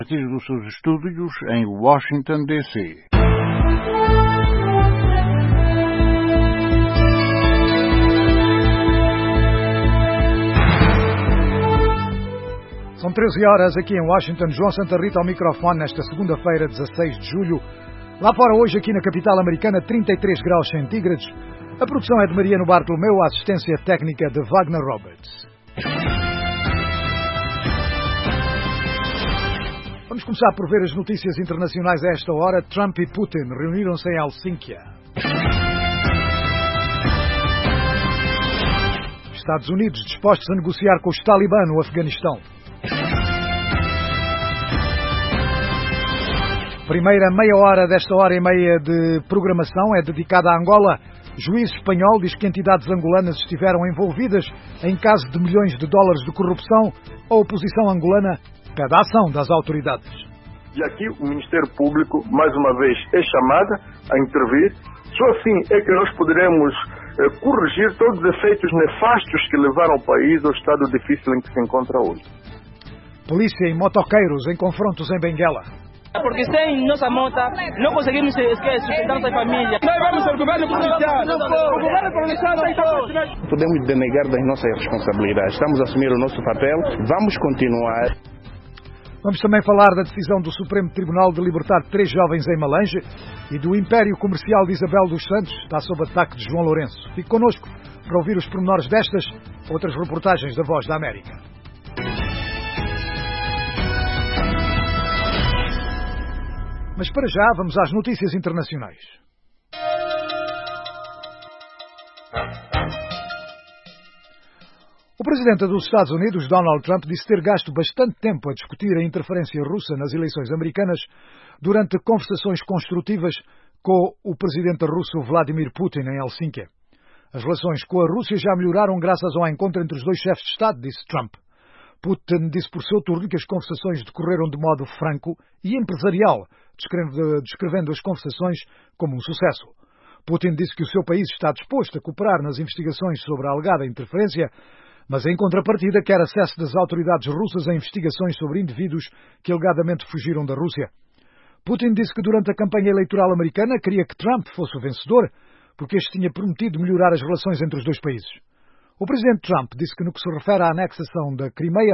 A partir dos seus estúdios em Washington, D.C. São 13 horas aqui em Washington. João Santa Rita ao microfone nesta segunda-feira, 16 de julho. Lá fora hoje, aqui na capital americana, 33 graus centígrados. A produção é de Mariano Bartolomeu, a assistência técnica de Wagner Roberts. Vamos começar por ver as notícias internacionais a esta hora. Trump e Putin reuniram-se em Helsínquia. Estados Unidos dispostos a negociar com os Talibã no Afeganistão. Primeira meia hora desta hora e meia de programação é dedicada a Angola. Juiz espanhol diz que entidades angolanas estiveram envolvidas em caso de milhões de dólares de corrupção. A oposição angolana pede a ação das autoridades. E aqui o Ministério Público, mais uma vez, é chamada a intervir. Só assim é que nós poderemos corrigir todos os efeitos nefastos que levaram o país ao estado difícil em que se encontra hoje. Polícia e motoqueiros em confrontos em Benguela. Porque sem nossa mota não conseguimos sustentar nossa família. Nós vamos ao governo provincial. O governo provincial está. Podemos denegar das nossas responsabilidades. Estamos a assumir o nosso papel. Vamos continuar. Vamos também falar da decisão do Supremo Tribunal de libertar 3 jovens em Malange e do império comercial de Isabel dos Santos, está sob ataque de João Lourenço. Fique connosco para ouvir os pormenores destas outras reportagens da Voz da América. Mas para já vamos às notícias internacionais. O presidente dos Estados Unidos, Donald Trump, disse ter gasto bastante tempo a discutir a interferência russa nas eleições americanas durante conversações construtivas com o presidente russo Vladimir Putin em Helsínquia. As relações com a Rússia já melhoraram graças ao encontro entre os dois chefes de Estado, disse Trump. Putin disse por seu turno que as conversações decorreram de modo franco e empresarial, descrevendo as conversações como um sucesso. Putin disse que o seu país está disposto a cooperar nas investigações sobre a alegada interferência, mas em contrapartida quer acesso das autoridades russas a investigações sobre indivíduos que alegadamente fugiram da Rússia. Putin disse que durante a campanha eleitoral americana queria que Trump fosse o vencedor, porque este tinha prometido melhorar as relações entre os dois países. O presidente Trump disse que no que se refere à anexação da Crimeia...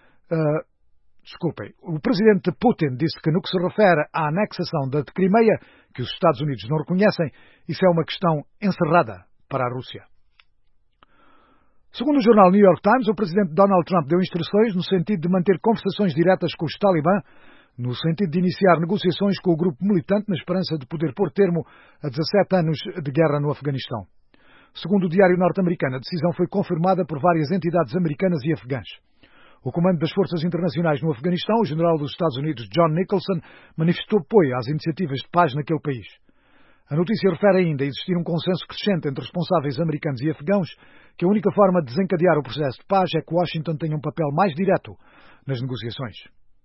O presidente Putin disse que no que se refere à anexação da Crimeia, que os Estados Unidos não reconhecem, isso é uma questão encerrada para a Rússia. Segundo o jornal New York Times, o presidente Donald Trump deu instruções no sentido de manter conversações diretas com os Talibã, no sentido de iniciar negociações com o grupo militante na esperança de poder pôr termo a 17 anos de guerra no Afeganistão. Segundo o diário norte-americano, a decisão foi confirmada por várias entidades americanas e afegãs. O comando das forças internacionais no Afeganistão, o general dos Estados Unidos John Nicholson, manifestou apoio às iniciativas de paz naquele país. A notícia refere ainda a existir um consenso crescente entre responsáveis americanos e afegãos que a única forma de desencadear o processo de paz é que Washington tenha um papel mais direto nas negociações.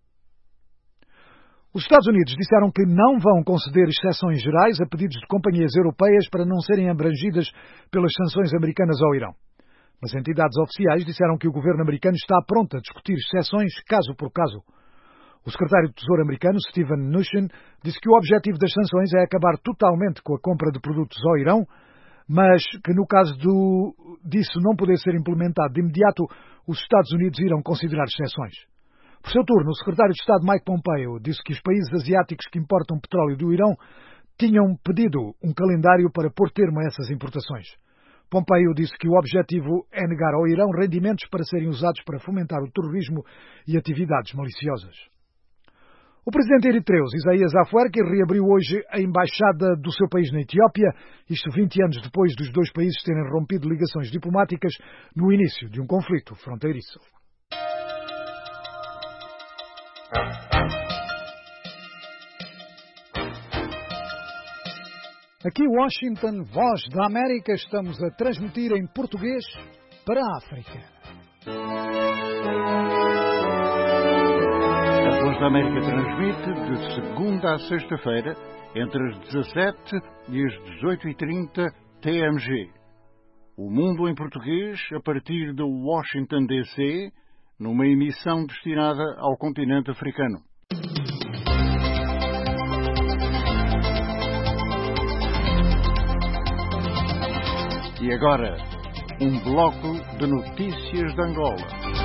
Os Estados Unidos disseram que não vão conceder exceções gerais a pedidos de companhias europeias para não serem abrangidas pelas sanções americanas ao Irão. Mas entidades oficiais disseram que o governo americano está pronto a discutir exceções caso por caso. O secretário do Tesouro americano, Steven Mnuchin, disse que o objetivo das sanções é acabar totalmente com a compra de produtos ao Irão, mas que no caso disso não poder ser implementado de imediato, os Estados Unidos irão considerar exceções. Por seu turno, o secretário de Estado Mike Pompeo disse que os países asiáticos que importam petróleo do Irão tinham pedido um calendário para pôr termo a essas importações. Pompeo disse que o objetivo é negar ao Irão rendimentos para serem usados para fomentar o terrorismo e atividades maliciosas. O presidente eritreu, Isaías Afwerki, reabriu hoje a embaixada do seu país na Etiópia, isto 20 anos depois dos dois países terem rompido ligações diplomáticas no início de um conflito fronteiriço. Aqui Washington, Voz da América, estamos a transmitir em português para a África. A Voz da América transmite de segunda a sexta-feira, entre as 17 e as 18h30 TMG. O Mundo em Português, a partir de Washington, D.C., numa emissão destinada ao continente africano. E agora, um bloco de notícias de Angola.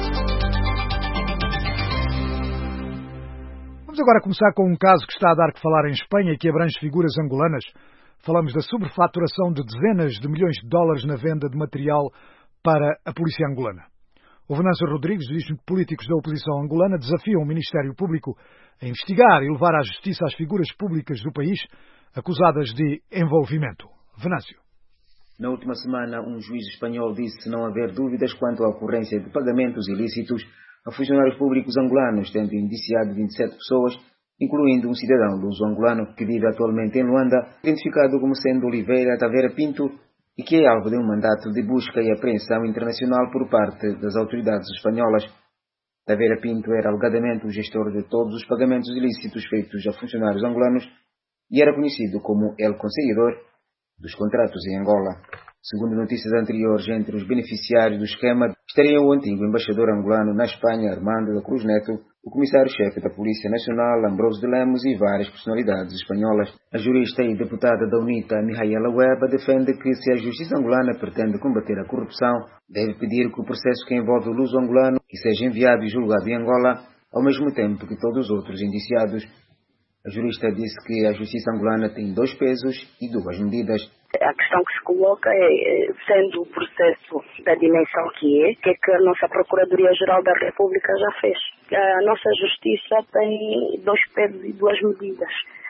Vamos agora começar com um caso que está a dar que falar em Espanha e que abrange figuras angolanas. Falamos da sobrefaturação de dezenas de milhões de dólares na venda de material para a polícia angolana. O Venâncio Rodrigues diz que políticos da oposição angolana desafiam o Ministério Público a investigar e levar à justiça as figuras públicas do país acusadas de envolvimento. Venâncio. Na última semana, um juiz espanhol disse não haver dúvidas quanto à ocorrência de pagamentos ilícitos a funcionários públicos angolanos, tendo indiciado 27 pessoas, incluindo um cidadão luso-angolano que vive atualmente em Luanda, identificado como sendo Oliveira Taveira Pinto, e que é alvo de um mandato de busca e apreensão internacional por parte das autoridades espanholas. Taveira Pinto era alegadamente o gestor de todos os pagamentos ilícitos feitos a funcionários angolanos e era conhecido como El Conseguidor dos contratos em Angola. Segundo notícias anteriores, entre os beneficiários do esquema estariam o antigo embaixador angolano na Espanha, Armando da Cruz Neto, o comissário-chefe da Polícia Nacional, Ambroso de Lemos, e várias personalidades espanholas. A jurista e deputada da UNITA, Mihaela Weba, defende que se a justiça angolana pretende combater a corrupção, deve pedir que o processo que envolve o luso-angolano que seja enviado e julgado em Angola, ao mesmo tempo que todos os outros indiciados. A jurista disse que a justiça angolana tem 2 pesos e 2 medidas. A questão que se coloca é, sendo o processo da dimensão que é que a nossa Procuradoria-Geral da República já fez. A nossa justiça tem 2 pesos e 2 medidas.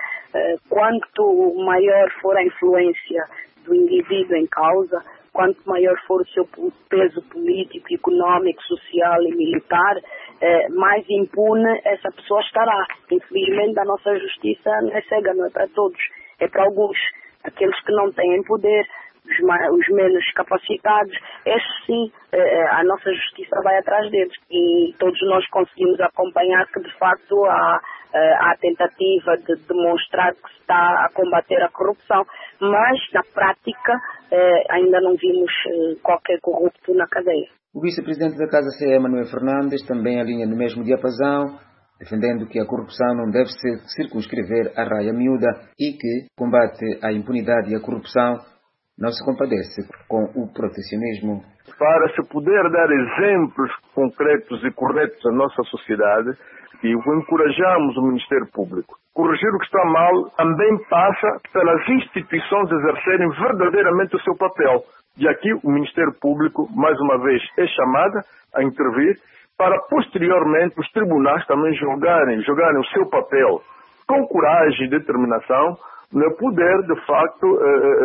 Quanto maior for a influência do indivíduo em causa, quanto maior for o seu peso político, económico, social e militar, mais impune essa pessoa estará. Infelizmente, a nossa justiça não é cega, não é para todos, é para alguns. Aqueles que não têm poder, os menos capacitados, esses sim, a nossa justiça vai atrás deles. E todos nós conseguimos acompanhar que, de facto, há a tentativa de demonstrar que se está a combater a corrupção, mas, na prática, ainda não vimos qualquer corrupto na cadeia. O vice-presidente da Casa CE, Manuel Fernandes, também alinha no mesmo diapasão, defendendo que a corrupção não deve se circunscrever à raia miúda e que combate à impunidade e à corrupção não se compadece com o protecionismo. Para se poder dar exemplos concretos e corretos à nossa sociedade, e encorajamos o Ministério Público. Corrigir o que está mal também passa pelas instituições exercerem verdadeiramente o seu papel. E aqui o Ministério Público, mais uma vez, é chamado a intervir para, posteriormente, os tribunais também jogarem o seu papel com coragem e determinação, poder, de facto,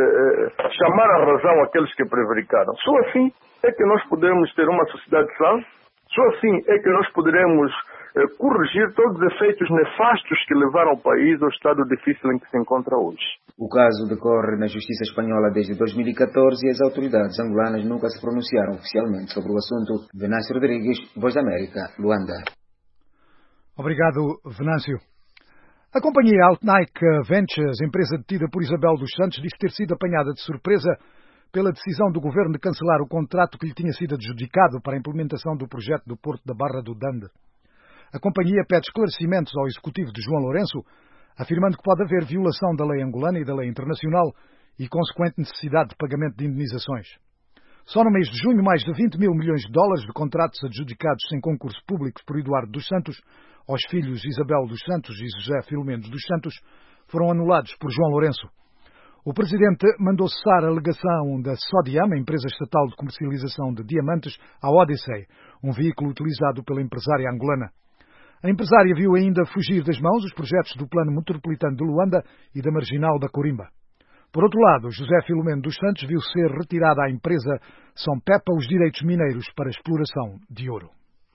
chamar a razão aqueles que prevaricaram. Só assim é que nós podemos ter uma sociedade sã, só assim é que nós poderemos corrigir todos os efeitos nefastos que levaram o país ao estado difícil em que se encontra hoje. O caso decorre na Justiça Espanhola desde 2014 e as autoridades angolanas nunca se pronunciaram oficialmente sobre o assunto. Venâncio Rodrigues, Voz da América, Luanda. Obrigado, Venâncio. A companhia Altnic Ventures, empresa detida por Isabel dos Santos, diz ter sido apanhada de surpresa pela decisão do governo de cancelar o contrato que lhe tinha sido adjudicado para a implementação do projeto do Porto da Barra do Dande. A companhia pede esclarecimentos ao executivo de João Lourenço, afirmando que pode haver violação da lei angolana e da lei internacional e consequente necessidade de pagamento de indenizações. Só no mês de junho, mais de 20 mil milhões de dólares de contratos adjudicados sem concurso público por Eduardo dos Santos aos filhos Isabel dos Santos e José Filomeno dos Santos foram anulados por João Lourenço. O presidente mandou cessar a alegação da Sodiam, a empresa estatal de comercialização de diamantes, à Odyssey, um veículo utilizado pela empresária angolana. A empresária viu ainda fugir das mãos os projetos do Plano Metropolitano de Luanda e da Marginal da Corimba. Por outro lado, José Filomeno dos Santos viu ser retirada à empresa São Pepa os direitos mineiros para a exploração de ouro.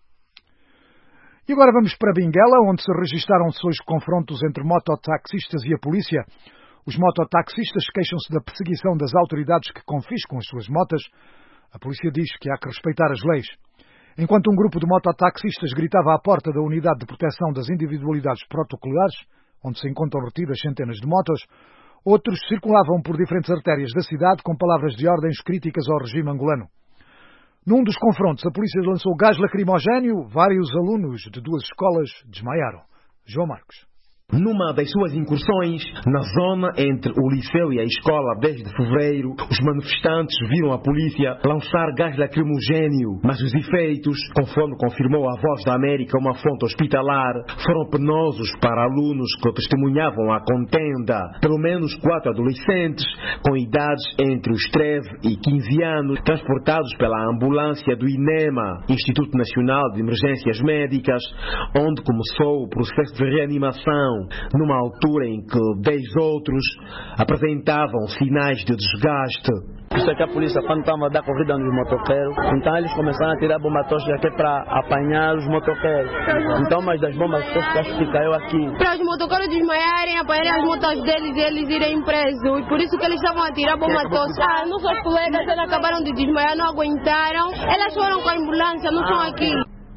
E agora vamos para Benguela, onde se registaram hoje confrontos entre mototaxistas e a polícia. Os mototaxistas queixam-se da perseguição das autoridades que confiscam as suas motas. A polícia diz que há que respeitar as leis. Enquanto um grupo de mototaxistas gritava à porta da Unidade de Proteção das Individualidades Protocolares, onde se encontram retidas centenas de motos, outros circulavam por diferentes artérias da cidade com palavras de ordens críticas ao regime angolano. Num dos confrontos, a polícia lançou gás lacrimogéneo, vários alunos de 2 escolas desmaiaram. João Marcos. Numa das suas incursões, na zona entre o liceu e a escola, 10 de fevereiro, os manifestantes viram a polícia lançar gás lacrimogéneo, mas os efeitos, conforme confirmou a Voz da América, uma fonte hospitalar, foram penosos para alunos que testemunhavam a contenda. Pelo menos 4 adolescentes, com idades entre os 13 e 15 anos, transportados pela ambulância do INEMA, Instituto Nacional de Emergências Médicas, onde começou o processo de reanimação, numa altura em que 10 outros apresentavam sinais de desgaste. Isso é que a polícia, quando estava a dar corrida nos motoqueiros, então eles começaram a tirar bomba tóxica aqui para apanhar os motoqueiros. Então, mas das bombas tóxicas que caiu aqui. Para os motoqueiros desmaiarem, apanharem as motos deles e eles irem presos. E por isso que eles estavam a tirar bomba tóxica. Nossas colegas, elas acabaram de desmaiar, não aguentaram. Elas foram com a ambulância, não estão aqui.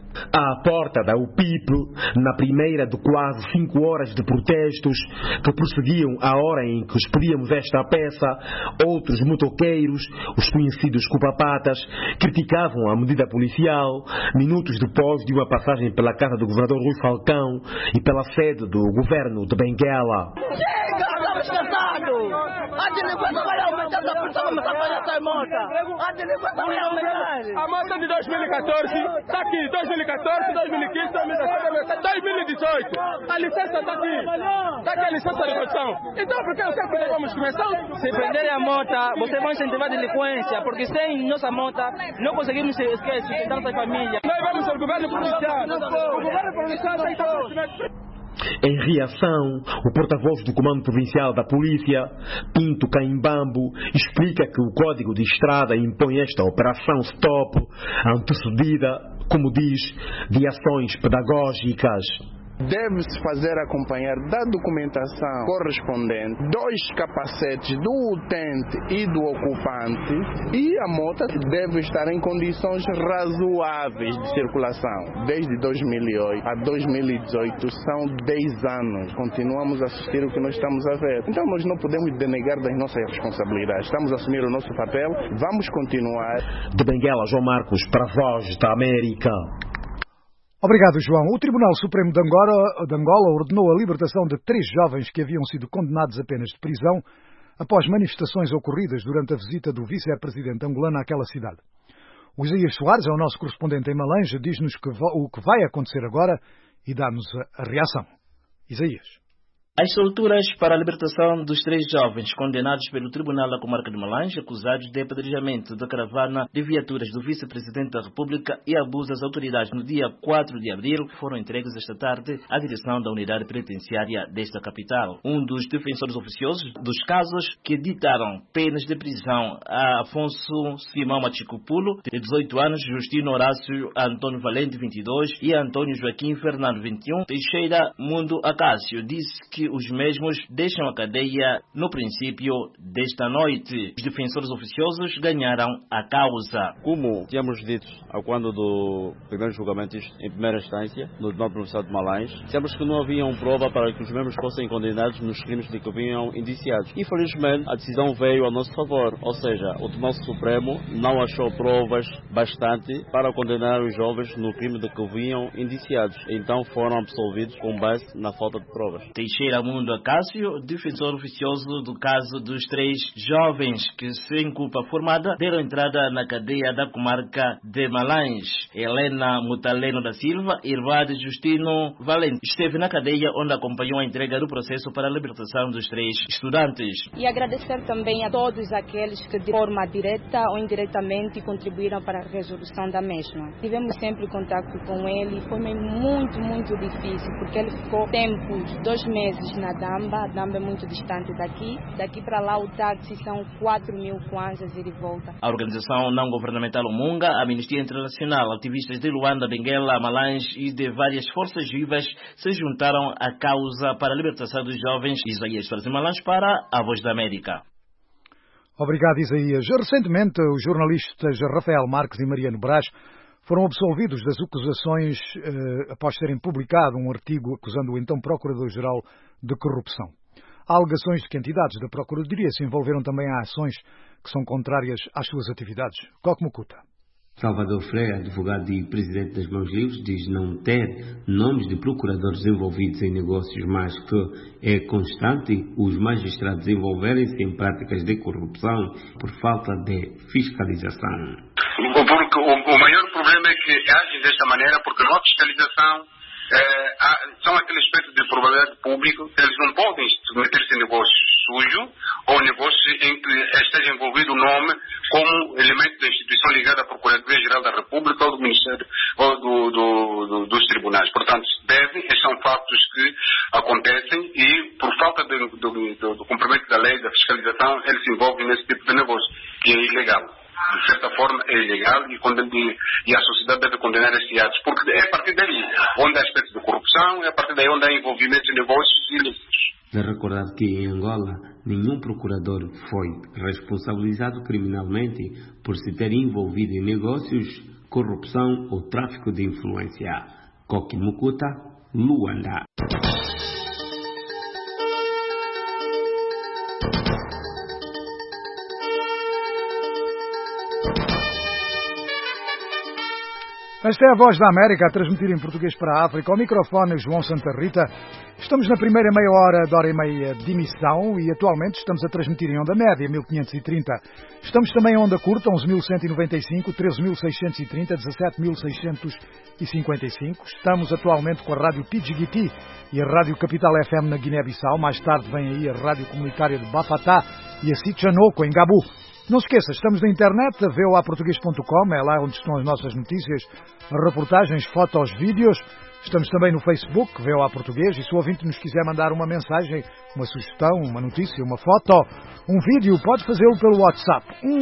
À porta da UPIP, na primeira de quase 5 horas de protestos que prosseguiam a hora em que expedíamos esta peça, outros motoqueiros, os conhecidos cupapatas, criticavam a medida policial, minutos depois de uma passagem pela casa do governador Rui Falcão e pela sede do governo de Benguela. Estamos cansados! A delinquência vai aumentar, a polícia vai começar a fazer essa moto. A delinquência vai aumentar. A moto de 2014 está aqui, 2014, 2015, 2017, 2018. A licença está aqui. Está aqui a licença de produção. Então por que eu sei que levamos começar? Se prenderem a moto, vocês vão incentivar a delinquência, porque sem nossa moto não conseguimos sustentar nossa família. Nós vamos ao governo policial. O governo policial está Em reação, o porta-voz do Comando Provincial da Polícia, Pinto Caimbambo, explica que o Código de Estrada impõe esta operação stop, antecedida, como diz, de ações pedagógicas. Deve-se fazer acompanhar da documentação correspondente 2 capacetes do utente e do ocupante, e a moto deve estar em condições razoáveis de circulação. Desde 2008 a 2018 são 10 anos. Continuamos a assistir o que nós estamos a ver. Então nós não podemos denegar das nossas responsabilidades. Estamos a assumir o nosso papel. Vamos continuar. De Benguela, João Marcos, para a Voz da América. Obrigado, João. O Tribunal Supremo de Angola ordenou a libertação de 3 jovens que haviam sido condenados a penas de prisão após manifestações ocorridas durante a visita do vice-presidente angolano àquela cidade. O Isaías Soares é o nosso correspondente em Malanje, diz-nos o que vai acontecer agora e dá-nos a reação. Isaías. As solturas para a libertação dos 3 jovens condenados pelo Tribunal da Comarca de Malanje, acusados de apedrejamento da caravana de viaturas do vice-presidente da República e abuso às autoridades no dia 4 de abril, foram entregues esta tarde à direção da unidade penitenciária desta capital. Um dos defensores oficiosos dos casos que ditaram penas de prisão a Afonso Simão Machicupulo, de 18 anos, Justino Horácio Antônio Valente, 22, e Antônio Joaquim Fernando, 21, Teixeira Mundo Acácio, disse que os mesmos deixam a cadeia no princípio desta noite. Os defensores oficiosos ganharam a causa. Como tínhamos dito ao quando do primeiro julgamento em primeira instância, no Tribunal Provincial de Malanje, dissemos que não havia prova para que os membros fossem condenados nos crimes de que vinham indiciados. Infelizmente, a decisão veio a nosso favor, ou seja, o Tribunal Supremo não achou provas bastante para condenar os jovens no crime de que vinham indiciados. Então foram absolvidos com base na falta de provas. Teixeira Mundo Acácio, defensor oficioso do caso dos 3 jovens que, sem culpa formada, deram entrada na cadeia da comarca de Malanje. Helena Mutaleno da Silva, irmã de Justino Valente, esteve na cadeia onde acompanhou a entrega do processo para a libertação dos 3 estudantes. E agradecer também a todos aqueles que de forma direta ou indiretamente contribuíram para a resolução da mesma. Tivemos sempre contato com ele, foi muito difícil, porque ele ficou tempos, 2 meses na Damba. A Damba é muito distante daqui para lá o táxi são 4.000 kwanzas e de volta. A organização não governamental Umunga, a Amnistia Internacional, ativistas de Luanda, Benguela, Malanje e de várias forças vivas se juntaram à causa para a libertação dos jovens. Isaías Soares de Malanje para a Voz da América. Obrigado, Isaías. Recentemente, os jornalistas Rafael Marques e Mariano Brás foram absolvidos das acusações após terem publicado um artigo acusando o então Procurador-Geral de corrupção. Há alegações de que entidades da Procuradoria se envolveram também em ações que são contrárias às suas atividades. Coque Mucuta. Salvador Freire, advogado e presidente das Mãos Livres, diz não ter nomes de procuradores envolvidos em negócios, mas que é constante os magistrados envolverem-se em práticas de corrupção por falta de fiscalização. Porque o maior problema é que agem desta maneira porque não há fiscalização. São aquele aspecto de probabilidade pública, eles não podem meter-se em negócio sujo ou negócio em que esteja envolvido o nome como elemento da instituição ligada à Procuradoria-Geral da República ou do Ministério ou dos tribunais. Portanto, são fatos que acontecem e por falta do cumprimento da lei, da fiscalização, eles se envolvem nesse tipo de negócio, que é ilegal. De certa forma é ilegal e a sociedade deve condenar esses atos, porque é a partir daí onde há aspectos de corrupção, é a partir daí onde há envolvimento em negócios ilícitos. De recordar que em Angola nenhum procurador foi responsabilizado criminalmente por se ter envolvido em negócios, corrupção ou tráfico de influência. Koki Mukuta, Luanda. Esta é a Voz da América a transmitir em português para a África. Ao microfone João Santa Rita. Estamos na primeira meia hora da hora e meia de emissão e atualmente estamos a transmitir em onda média 1530. Estamos também em onda curta 11.195, 13.630, 17.655. Estamos atualmente com a Rádio Pidgigiti e a Rádio Capital FM na Guiné-Bissau. Mais tarde vem aí a Rádio Comunitária de Bafatá e a Sichanoko em Gabu. Não se esqueça, estamos na internet, voaportugues.com, é lá onde estão as nossas notícias, reportagens, fotos, vídeos. Estamos também no Facebook, VOA Português, e se o ouvinte nos quiser mandar uma mensagem, uma sugestão, uma notícia, uma foto, um vídeo, pode fazê-lo pelo WhatsApp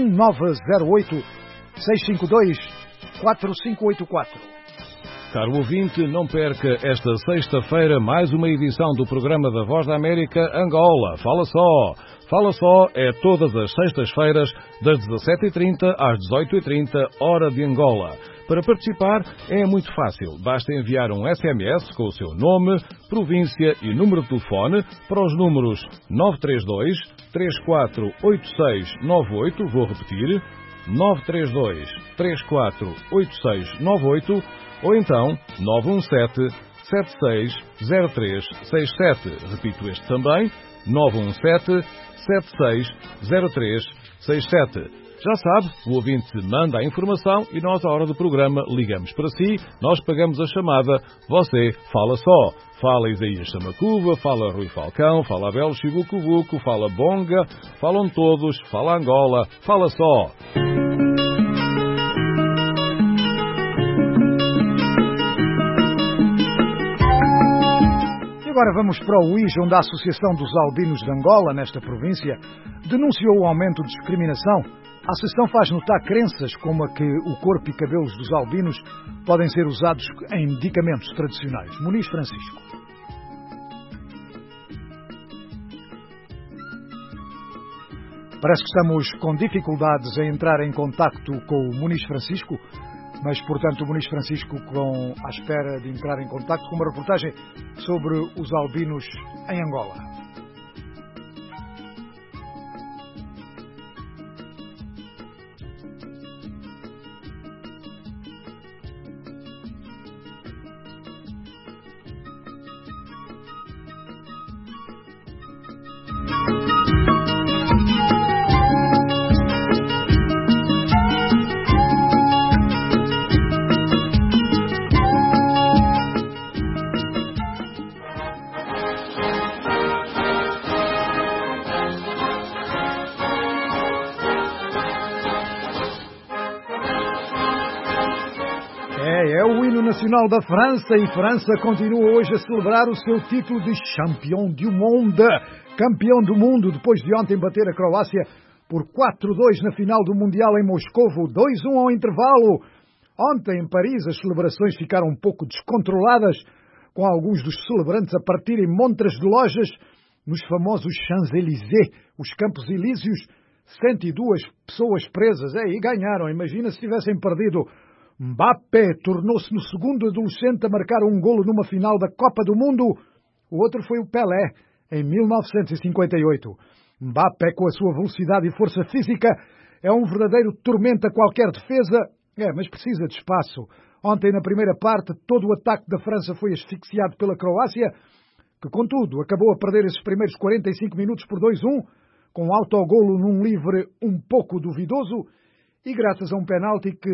1908-652-4584. Caro ouvinte, não perca esta sexta-feira mais uma edição do programa da Voz da América Angola. Fala só! Fala Só é todas as sextas-feiras, das 17h30 às 18h30, hora de Angola. Para participar é muito fácil. Basta enviar um SMS com o seu nome, província e número de telefone para os números 932 348698, vou repetir, 932 348698, ou então 917 760367. Repito este também, 917 760367. Já sabe, o ouvinte manda a informação e nós, à hora do programa, ligamos para si, nós pagamos a chamada, você fala só. Fala Isaías Samacuva, fala Rui Falcão, fala Abel Chibucubuco, fala Bonga, falam todos, fala Angola, fala só. Agora vamos para o Uís, onde a Associação dos Albinos de Angola, nesta província, denunciou o aumento de discriminação. A Associação faz notar crenças como a que o corpo e cabelos dos albinos podem ser usados em medicamentos tradicionais. Muniz Francisco. Parece que estamos com dificuldades em entrar em contacto com o Muniz Francisco, mas, portanto, o Muniz Francisco à espera de entrar em contacto com uma reportagem sobre os albinos em Angola. É o hino nacional da França e França continua hoje a celebrar o seu título de Champion du Monde, campeão do mundo, depois de ontem bater a Croácia por 4-2 na final do Mundial em Moscovo, 2-1 ao intervalo. Ontem em Paris as celebrações ficaram um pouco descontroladas, com alguns dos celebrantes a partirem montras de lojas nos famosos Champs-Élysées, os Campos Elíseos, 102 pessoas presas. E ganharam, imagina se tivessem perdido. Mbappé tornou-se no segundo adolescente a marcar um golo numa final da Copa do Mundo. O outro foi o Pelé, em 1958. Mbappé, com a sua velocidade e força física, é um verdadeiro tormento a qualquer defesa Mas precisa de espaço. Ontem, na primeira parte, todo o ataque da França foi asfixiado pela Croácia, que, contudo, acabou a perder esses primeiros 45 minutos por 2-1, com um autogolo num livre um pouco duvidoso, e graças a um penalti que...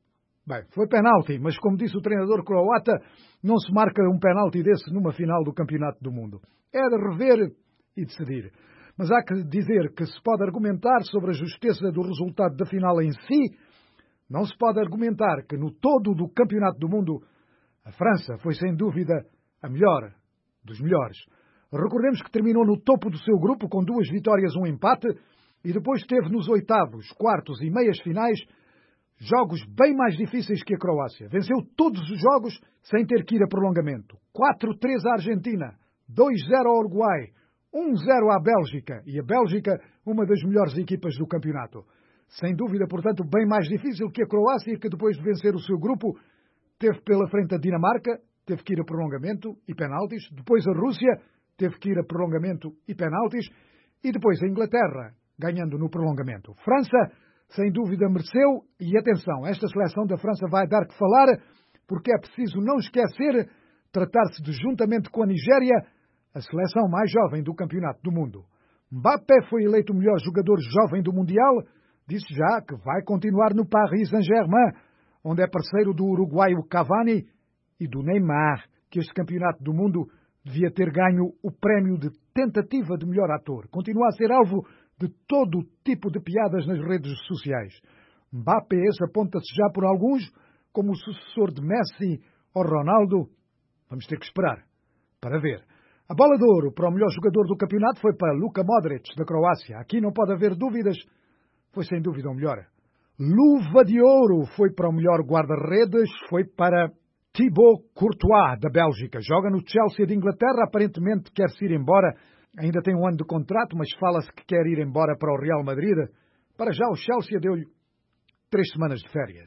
foi penalti, mas como disse o treinador croata, não se marca um penalti desse numa final do Campeonato do Mundo. É de rever e decidir. Mas há que dizer que se pode argumentar sobre a justeza do resultado da final em si, não se pode argumentar que no todo do Campeonato do Mundo a França foi sem dúvida a melhor dos melhores. Recordemos que terminou no topo do seu grupo com 2 vitórias, 1 empate, e depois teve nos oitavos, quartos e meias finais jogos bem mais difíceis que a Croácia. Venceu todos os jogos sem ter que ir a prolongamento. 4-3 à Argentina, 2-0 ao Uruguai, 1-0 à Bélgica, e a Bélgica uma das melhores equipas do campeonato. Sem dúvida, portanto, bem mais difícil que a Croácia, que depois de vencer o seu grupo, teve pela frente a Dinamarca, teve que ir a prolongamento e penaltis, depois a Rússia, teve que ir a prolongamento e penaltis, e depois a Inglaterra, ganhando no prolongamento. França, sem dúvida, mereceu, e atenção, esta seleção da França vai dar que falar, porque é preciso não esquecer tratar-se de, juntamente com a Nigéria, a seleção mais jovem do Campeonato do Mundo. Mbappé foi eleito o melhor jogador jovem do Mundial, disse já que vai continuar no Paris Saint-Germain, onde é parceiro do uruguaio Cavani e do Neymar, que este Campeonato do Mundo devia ter ganho o prémio de tentativa de melhor ator. Continua a ser alvo de todo o tipo de piadas nas redes sociais. Mbappé aponta-se já por alguns como o sucessor de Messi ou Ronaldo. Vamos ter que esperar para ver. A bola de ouro para o melhor jogador do campeonato foi para Luka Modric, da Croácia. Aqui não pode haver dúvidas, foi sem dúvida o melhor. Luva de ouro foi para o melhor guarda-redes, foi para Thibaut Courtois, da Bélgica. Joga no Chelsea de Inglaterra, aparentemente quer-se ir embora. Ainda tem 1 ano de contrato, mas fala-se que quer ir embora para o Real Madrid. Para já o Chelsea deu-lhe 3 semanas de férias.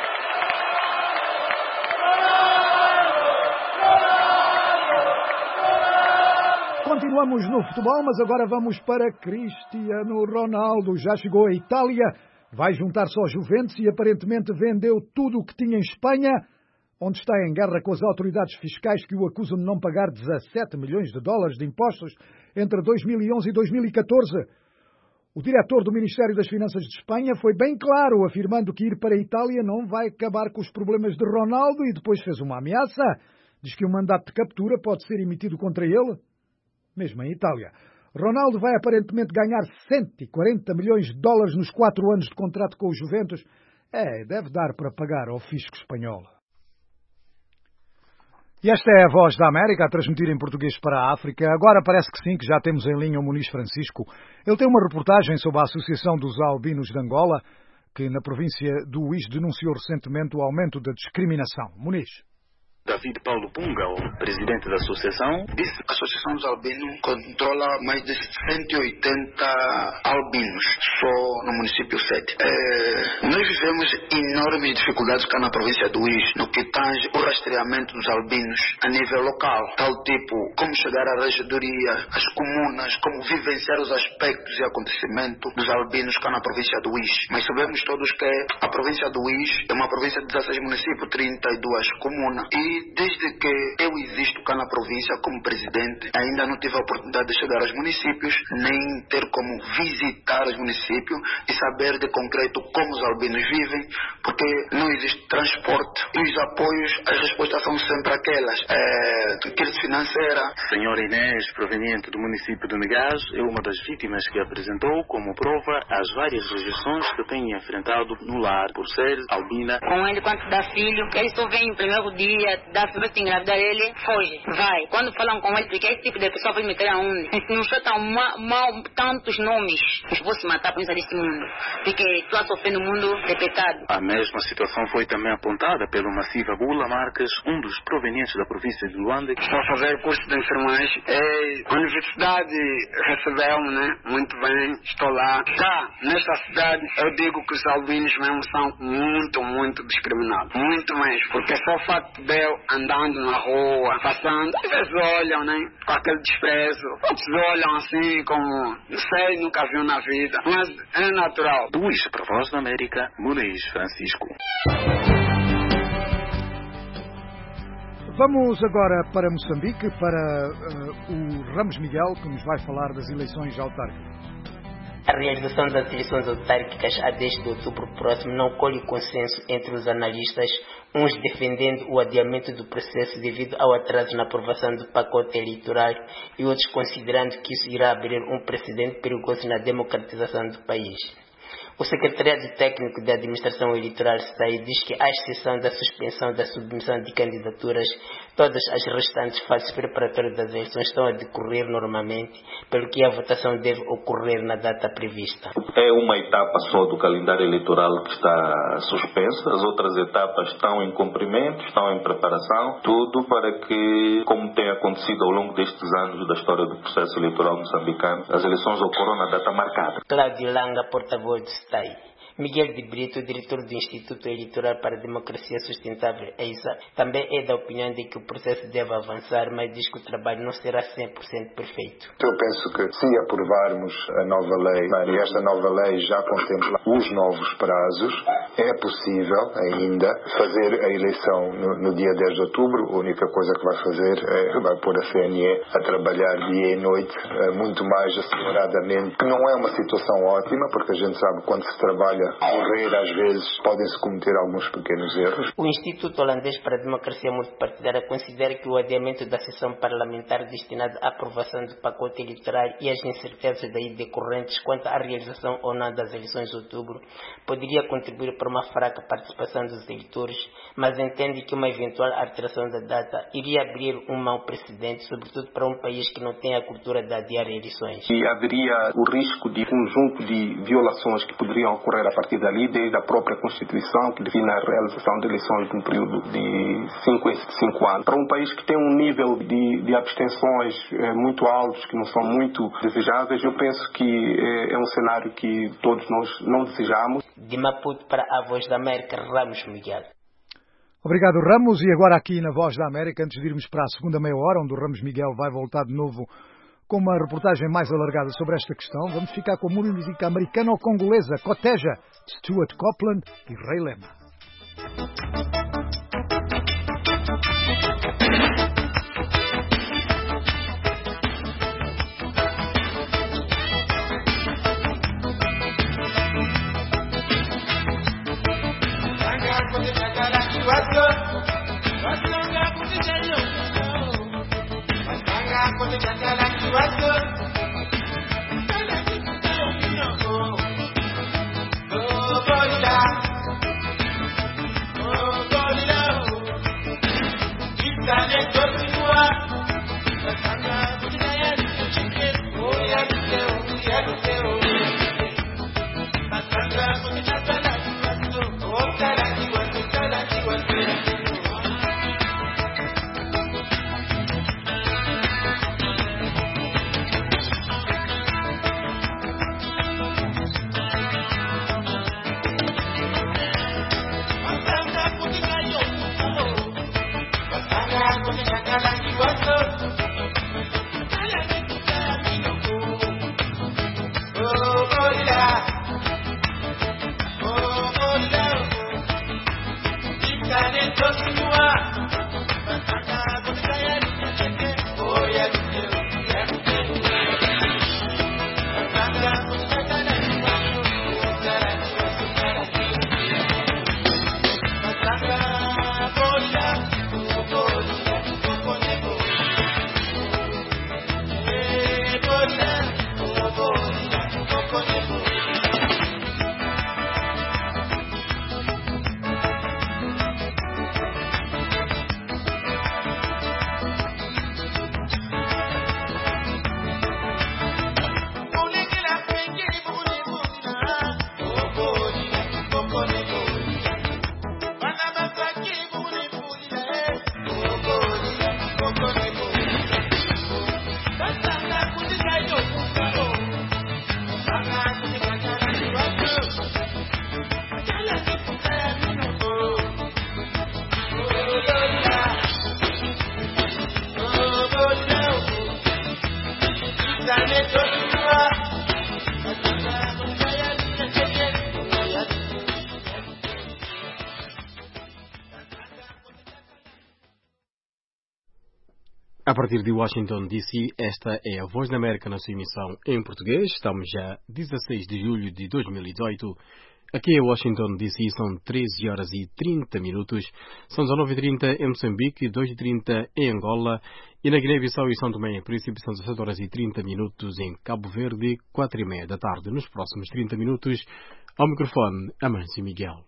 Continuamos no futebol, mas agora vamos para Cristiano Ronaldo. Já chegou à Itália, vai juntar-se aos Juventus e aparentemente vendeu tudo o que tinha em Espanha, onde está em guerra com as autoridades fiscais que o acusam de não pagar 17 milhões de dólares de impostos entre 2011 e 2014. O diretor do Ministério das Finanças de Espanha foi bem claro, afirmando que ir para a Itália não vai acabar com os problemas de Ronaldo, e depois fez uma ameaça. Diz que um mandato de captura pode ser emitido contra ele, mesmo em Itália. Ronaldo vai aparentemente ganhar 140 milhões de dólares nos 4 anos de contrato com os Juventus. Deve dar para pagar ao fisco espanhol. E esta é a Voz da América, a transmitir em português para a África. Agora parece que sim, que já temos em linha o Muniz Francisco. Ele tem uma reportagem sobre a Associação dos Albinos de Angola, que na província do Uís denunciou recentemente o aumento da discriminação. Muniz. David Paulo Punga, o presidente da associação, disse que a Associação dos Albinos controla mais de 180 albinos só no município 7. Nós vivemos enormes dificuldades cá na província do Uís no que tange o rastreamento dos albinos a nível local, tal tipo como chegar à regedoria, às comunas, como vivenciar os aspectos e acontecimentos dos albinos cá na província do Uís. Mas sabemos todos que a província do Uís é uma província de 16 municípios, 32 comunas, e desde que eu existo cá na província como presidente, ainda não tive a oportunidade de chegar aos municípios, nem ter como visitar os municípios e saber de concreto como os albinos vivem, porque não existe transporte e os apoios, as respostas são sempre aquelas. Crise financeira. Senhora Inês, proveniente do município de Negás, é uma das vítimas que apresentou como prova as várias rejeições que tem enfrentado no lar por ser albina. Com ele, quando dá filho, ele só vem no primeiro dia, dá filho, se engravidar ele, foge, vai. Quando falam com ele, porque esse tipo de pessoa vai meter aonde? Não só tão mal tantos nomes, mas vou se matar por isso deste mundo, porque estou a sofrer no mundo de pecado. A mesma situação foi também apontada pelo Massiva Gula Marques, um dos provenientes da província de Luanda. Estou a fazer curso de enfermagem. A universidade recebeu-me, né? Muito bem, estou lá. Cá, nesta cidade, eu digo que os albinos mesmo são muito discriminados. Muito mesmo, porque só o facto de eu andando na rua, passando, às vezes olham, né, com aquele desprezo. Outros olham assim como, não sei, nunca viu na vida, mas é natural. Luís, para a Voz da América, Muniz Francisco. Vamos agora para Moçambique, para o Ramos Miguel, que nos vai falar das eleições autárquicas. A realização das eleições autárquicas a 10 de outubro próximo não colhe consenso entre os analistas, uns defendendo o adiamento do processo devido ao atraso na aprovação do pacote eleitoral e outros considerando que isso irá abrir um precedente perigoso na democratização do país. O Secretariado Técnico de Administração Eleitoral SAI diz que, à exceção da suspensão da submissão de candidaturas, todas as restantes fases preparatórias das eleições estão a decorrer normalmente, pelo que a votação deve ocorrer na data prevista. É uma etapa só do calendário eleitoral que está suspensa, as outras etapas estão em cumprimento, estão em preparação, tudo para que, como tem acontecido ao longo destes anos da história do processo eleitoral moçambicano, as eleições ocorram na data marcada. Cláudio Langa, porta-voz do SAI. Miguel de Brito, diretor do Instituto Eleitoral para a Democracia Sustentável, EISA, também é da opinião de que o processo deve avançar, mas diz que o trabalho não será 100% perfeito. Eu penso que se aprovarmos a nova lei, e esta nova lei já contempla os novos prazos, é possível ainda fazer a eleição no dia 10 de outubro. A única coisa que vai fazer vai pôr a CNE a trabalhar dia e noite, muito mais aceleradamente, que não é uma situação ótima, porque a gente sabe que quando se trabalha correr, às vezes podem-se cometer alguns pequenos erros. O Instituto Holandês para a Democracia Multipartidária considera que o adiamento da sessão parlamentar destinada à aprovação do pacote eleitoral e as incertezas daí decorrentes quanto à realização ou não das eleições de outubro poderia contribuir para uma fraca participação dos eleitores, mas entende que uma eventual alteração da data iria abrir um mau precedente, sobretudo para um país que não tem a cultura de adiar eleições. E haveria o risco de conjunto de violações que poderiam ocorrer a partir dali, desde a própria Constituição, que define a realização de eleições num período de 5 em 5 anos. Para um país que tem um nível de abstenções muito altos, que não são muito desejáveis, eu penso que é um cenário que todos nós não desejamos. De Maputo para a Voz da América, Ramos Miguel. Obrigado, Ramos. E agora aqui na Voz da América, antes de irmos para a segunda meia hora, onde o Ramos Miguel vai voltar de novo com uma reportagem mais alargada sobre esta questão, vamos ficar com a música americano-congolesa Coteja, de Stuart Copeland e Rei Lema. A partir de Washington, D.C., esta é a Voz da América na sua emissão em português. Estamos já 16 de julho de 2018. Aqui em Washington, D.C., são 13 horas e 30 minutos. São 19h30 em Moçambique, 2h30 em Angola. E na Guiné-Bissau e São Tomé e Príncipe são 17 horas e 30 minutos. Em Cabo Verde, 4h30 da tarde. Nos próximos 30 minutos, ao microfone, Amâncio Miguel.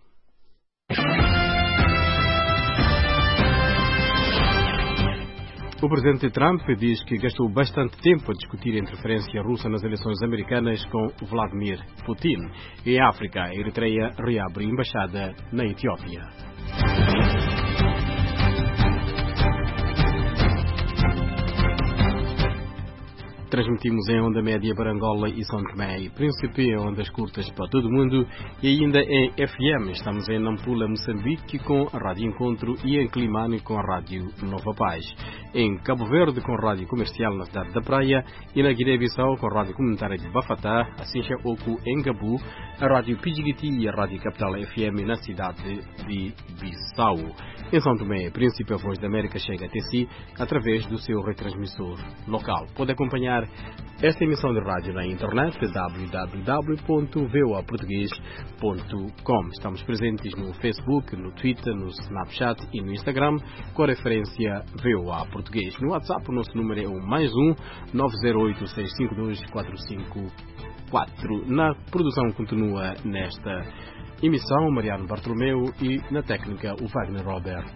O presidente Trump diz que gastou bastante tempo a discutir a interferência russa nas eleições americanas com Vladimir Putin. Em África, a Eritreia reabre embaixada na Etiópia. Transmitimos em onda média para Angola e São Tomé e Príncipe, em ondas curtas para todo o mundo e ainda em FM. Estamos em Nampula, Moçambique, com a Rádio Encontro e em Climane com a Rádio Nova Paz. Em Cabo Verde, com a Rádio Comercial na cidade da Praia e na Guiné-Bissau, com a Rádio Comunitária de Bafatá, a Sincha Oco em Gabu, a Rádio Pijigiti e a Rádio Capital FM na cidade de Bissau. Em São Tomé e Príncipe, a Voz da América chega até si através do seu retransmissor local. Pode acompanhar esta emissão de rádio na internet www.voaportugues.com. Estamos presentes no Facebook, no Twitter, no Snapchat e no Instagram com a referência VOA Português. No WhatsApp o nosso número é o +1 908 652 454. Na produção continua nesta emissão Mariano Bartolomeu e na técnica o Wagner Robert.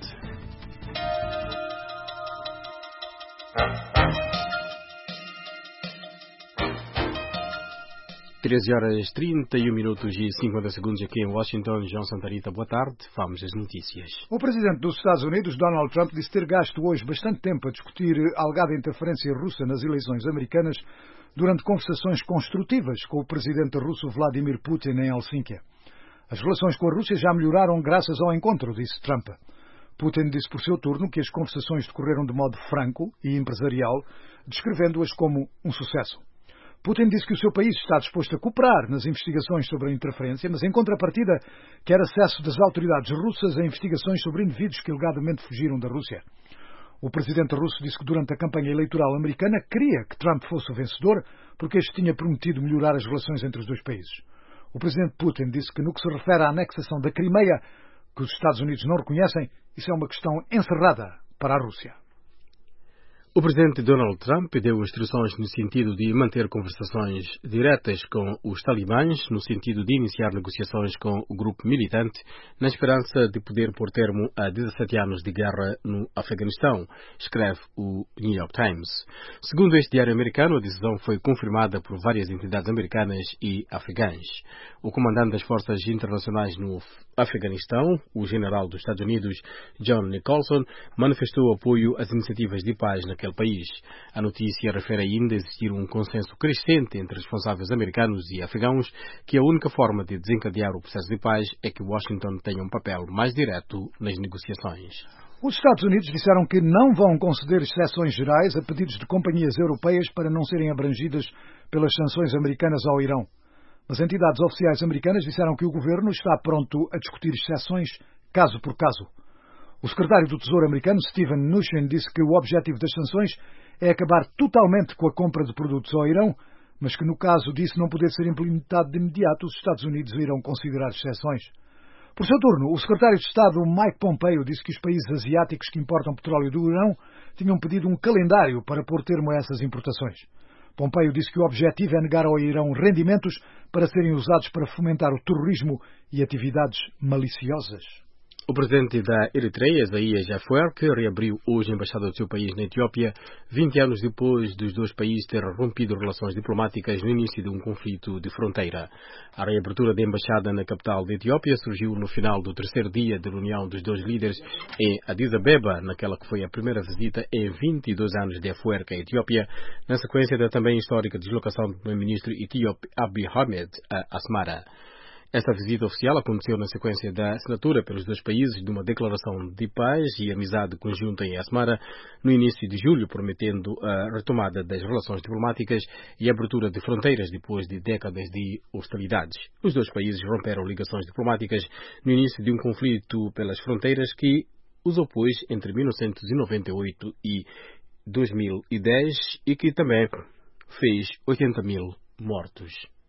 13 horas 31 minutos e 50 segundos aqui em Washington. João Santarita, boa tarde. Vamos às notícias. O presidente dos Estados Unidos, Donald Trump, disse ter gasto hoje bastante tempo a discutir a alegada interferência russa nas eleições americanas durante conversações construtivas com o presidente russo Vladimir Putin em Helsínquia. As relações com a Rússia já melhoraram graças ao encontro, disse Trump. Putin disse por seu turno que as conversações decorreram de modo franco e empresarial, descrevendo-as como um sucesso. Putin disse que o seu país está disposto a cooperar nas investigações sobre a interferência, mas em contrapartida quer acesso das autoridades russas a investigações sobre indivíduos que alegadamente fugiram da Rússia. O presidente russo disse que durante a campanha eleitoral americana queria que Trump fosse o vencedor, porque este tinha prometido melhorar as relações entre os dois países. O presidente Putin disse que no que se refere à anexação da Crimeia, que os Estados Unidos não reconhecem, isso é uma questão encerrada para a Rússia. O presidente Donald Trump deu instruções no sentido de manter conversações diretas com os talibãs, no sentido de iniciar negociações com o grupo militante, na esperança de poder pôr termo a 17 anos de guerra no Afeganistão, escreve o New York Times. Segundo este diário americano, a decisão foi confirmada por várias entidades americanas e afegãs. O comandante das forças internacionais no Afeganistão, o general dos Estados Unidos, John Nicholson, manifestou apoio às iniciativas de paz naquele país. A notícia refere ainda existir um consenso crescente entre responsáveis americanos e afegãos que a única forma de desencadear o processo de paz é que Washington tenha um papel mais direto nas negociações. Os Estados Unidos disseram que não vão conceder exceções gerais a pedidos de companhias europeias para não serem abrangidas pelas sanções americanas ao Irão. As entidades oficiais americanas disseram que o governo está pronto a discutir exceções caso por caso. O secretário do Tesouro americano, Steven Mnuchin, disse que o objetivo das sanções é acabar totalmente com a compra de produtos ao Irão, mas que no caso disso não poder ser implementado de imediato, os Estados Unidos irão considerar exceções. Por seu turno, o secretário de Estado, Mike Pompeo, disse que os países asiáticos que importam petróleo do Irão tinham pedido um calendário para pôr termo a essas importações. Pompeo disse que o objetivo é negar ao Irão rendimentos para serem usados para fomentar o terrorismo e atividades maliciosas. O presidente da Eritreia, Isaías Afwerki, reabriu hoje a embaixada do seu país na Etiópia, 20 anos depois dos dois países terem rompido relações diplomáticas no início de um conflito de fronteira. A reabertura da embaixada na capital da Etiópia surgiu no final do terceiro dia da reunião dos dois líderes em Addis Abeba, naquela que foi a primeira visita em 22 anos de Afwerki à Etiópia, na sequência da também histórica deslocação do primeiro-ministro etíope Abiy Ahmed a Asmara. Esta visita oficial aconteceu na sequência da assinatura pelos dois países de uma declaração de paz e amizade conjunta em Asmara no início de julho, prometendo a retomada das relações diplomáticas e a abertura de fronteiras depois de décadas de hostilidades. Os dois países romperam ligações diplomáticas no início de um conflito pelas fronteiras que os opôs entre 1998 e 2010 e que também fez 80 mil mortos.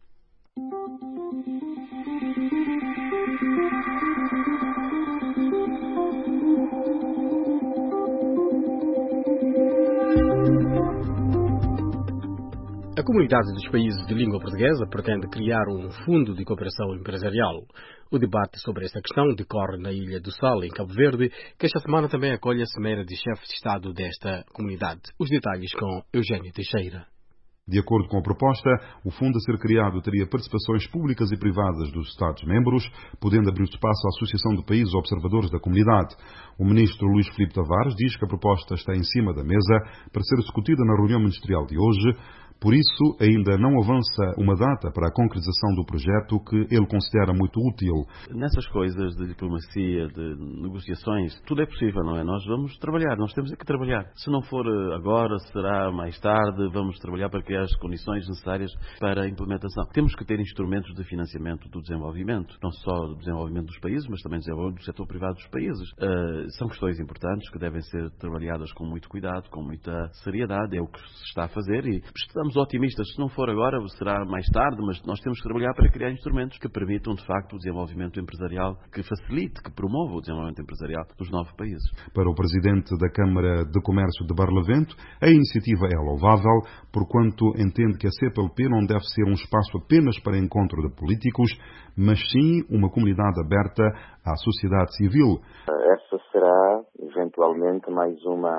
A comunidade dos países de língua portuguesa pretende criar um fundo de cooperação empresarial. O debate sobre esta questão decorre na Ilha do Sal, em Cabo Verde, que esta semana também acolhe a Cimeira de Chefes de Estado desta comunidade. Os detalhes com Eugênio Teixeira. De acordo com a proposta, o fundo a ser criado teria participações públicas e privadas dos Estados-membros, podendo abrir espaço à Associação de Países Observadores da Comunidade. O ministro Luís Filipe Tavares diz que a proposta está em cima da mesa para ser discutida na reunião ministerial de hoje. Por isso, ainda não avança uma data para a concretização do projeto que ele considera muito útil. Nessas coisas de diplomacia, de negociações, tudo é possível, não é? Nós vamos trabalhar, nós temos que trabalhar. Se não for agora, será mais tarde, vamos trabalhar para criar as condições necessárias para a implementação. Temos que ter instrumentos de financiamento do desenvolvimento, não só do desenvolvimento dos países, mas também do desenvolvimento do setor privado dos países. São questões importantes que devem ser trabalhadas com muito cuidado, com muita seriedade, é o que se está a fazer e estamos otimistas. Se não for agora, será mais tarde, mas nós temos que trabalhar para criar instrumentos que permitam, de facto, o desenvolvimento empresarial, que facilite, que promova o desenvolvimento empresarial dos 9 países. Para o presidente da Câmara de Comércio de Barlavento, a iniciativa é louvável, porquanto entende que a CPLP não deve ser um espaço apenas para encontro de políticos, mas sim uma comunidade aberta à sociedade civil. Essa será, eventualmente, mais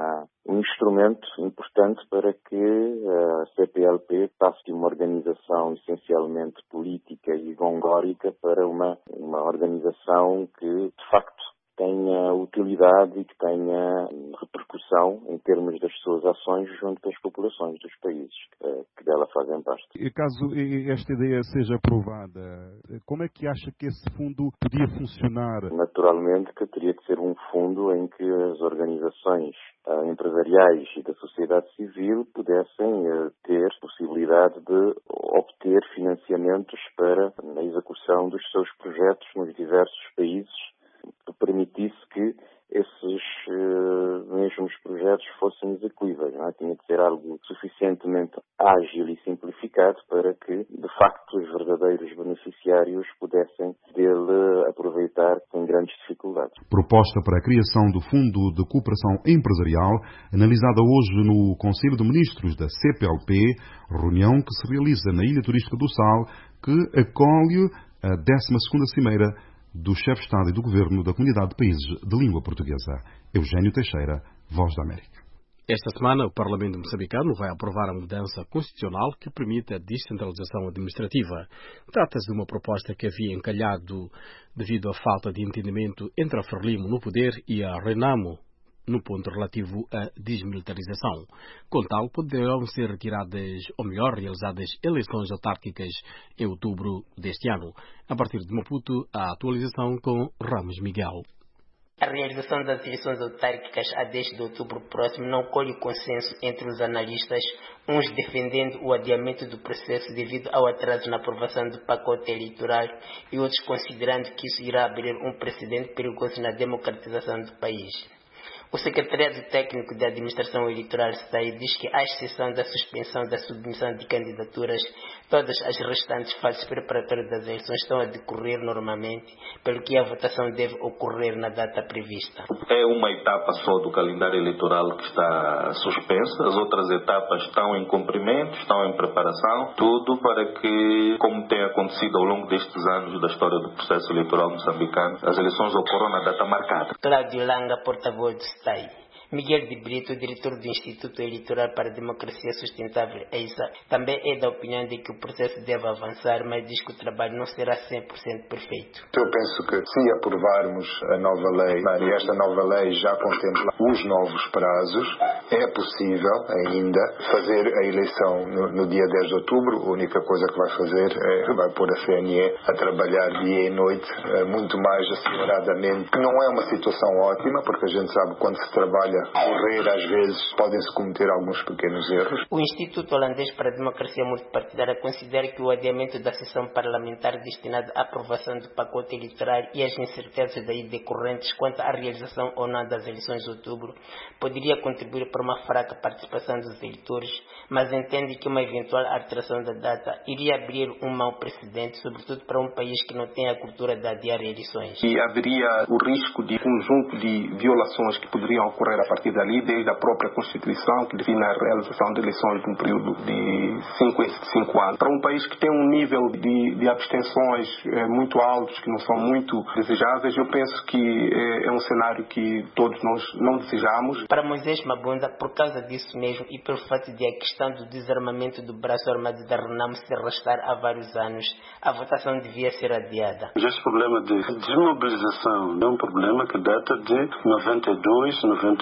um instrumento importante para que a CPLP passe de uma organização essencialmente política e vongórica para uma organização que, de facto, tenha utilidade e que tenha repercussão em termos das suas ações junto das populações dos países que dela fazem parte. E caso esta ideia seja aprovada, como é que acha que esse fundo podia funcionar? Naturalmente que teria de ser um fundo em que as organizações empresariais e da sociedade civil pudessem ter possibilidade de obter financiamentos para a execução dos seus projetos nos diversos países, que permitisse que esses mesmos projetos fossem execuíveis. Não é? Tinha de ser algo suficientemente ágil e simplificado para que, de facto, os verdadeiros beneficiários pudessem dele aproveitar sem grandes dificuldades. Proposta para a criação do Fundo de Cooperação Empresarial, analisada hoje no Conselho de Ministros da CPLP, reunião que se realiza na Ilha Turística do Sal, que acolhe a 12ª Cimeira do chefe de Estado e do Governo da Comunidade de Países de Língua Portuguesa. Eugênio Teixeira, Voz da América. Esta semana, o Parlamento moçambicano vai aprovar a mudança constitucional que permite a descentralização administrativa. Trata-se de uma proposta que havia encalhado devido à falta de entendimento entre a Frelimo no poder e a Renamo no ponto relativo à desmilitarização. Com tal, poderão ser retiradas, ou melhor, realizadas eleições autárquicas em outubro deste ano. A partir de Maputo, a atualização com Ramos Miguel. A realização das eleições autárquicas a 10 de outubro próximo não colhe consenso entre os analistas, uns defendendo o adiamento do processo devido ao atraso na aprovação do pacote eleitoral e outros considerando que isso irá abrir um precedente perigoso na democratização do país. O Secretariado Técnico de Administração Eleitoral STAI diz que, à exceção da suspensão da submissão de candidaturas, todas as restantes fases preparatórias das eleições estão a decorrer normalmente, pelo que a votação deve ocorrer na data prevista. É uma etapa só do calendário eleitoral que está suspensa, as outras etapas estão em cumprimento, estão em preparação, tudo para que, como tem acontecido ao longo destes anos da história do processo eleitoral moçambicano, as eleições ocorram na data marcada. Cláudio Langa, porta-voz do STAI. Miguel de Brito, diretor do Instituto Eleitoral para a Democracia Sustentável, EISA, também é da opinião de que o processo deve avançar, mas diz que o trabalho não será 100% perfeito. Eu penso que se aprovarmos a nova lei, e esta nova lei já contempla os novos prazos, é possível ainda fazer a eleição no dia 10 de outubro. A única coisa que vai fazer vai pôr a CNE a trabalhar dia e noite, muito mais aceleradamente, que não é uma situação ótima, porque a gente sabe que quando se trabalha correr, às vezes podem-se cometer alguns pequenos erros. O Instituto Holandês para a Democracia Multipartidária considera que o adiamento da sessão parlamentar destinada à aprovação do pacote eleitoral e as incertezas daí decorrentes quanto à realização ou não das eleições de outubro poderia contribuir para uma fraca participação dos eleitores, mas entende que uma eventual alteração da data iria abrir um mau precedente, sobretudo para um país que não tem a cultura de adiar eleições. E haveria o risco de conjunto de violações que poderiam ocorrer a partir dali, desde a própria Constituição, que define a realização de eleições num período de 5 em 5 anos. Para um país que tem um nível de abstenções muito altos, que não são muito desejáveis, eu penso que é um cenário que todos nós não desejamos. Para Moisés Mabunda, por causa disso mesmo e pelo fato de a questão do desarmamento do braço armado da RENAMO se arrastar há vários anos, a votação devia ser adiada. Este problema de desmobilização é um problema que data de 92,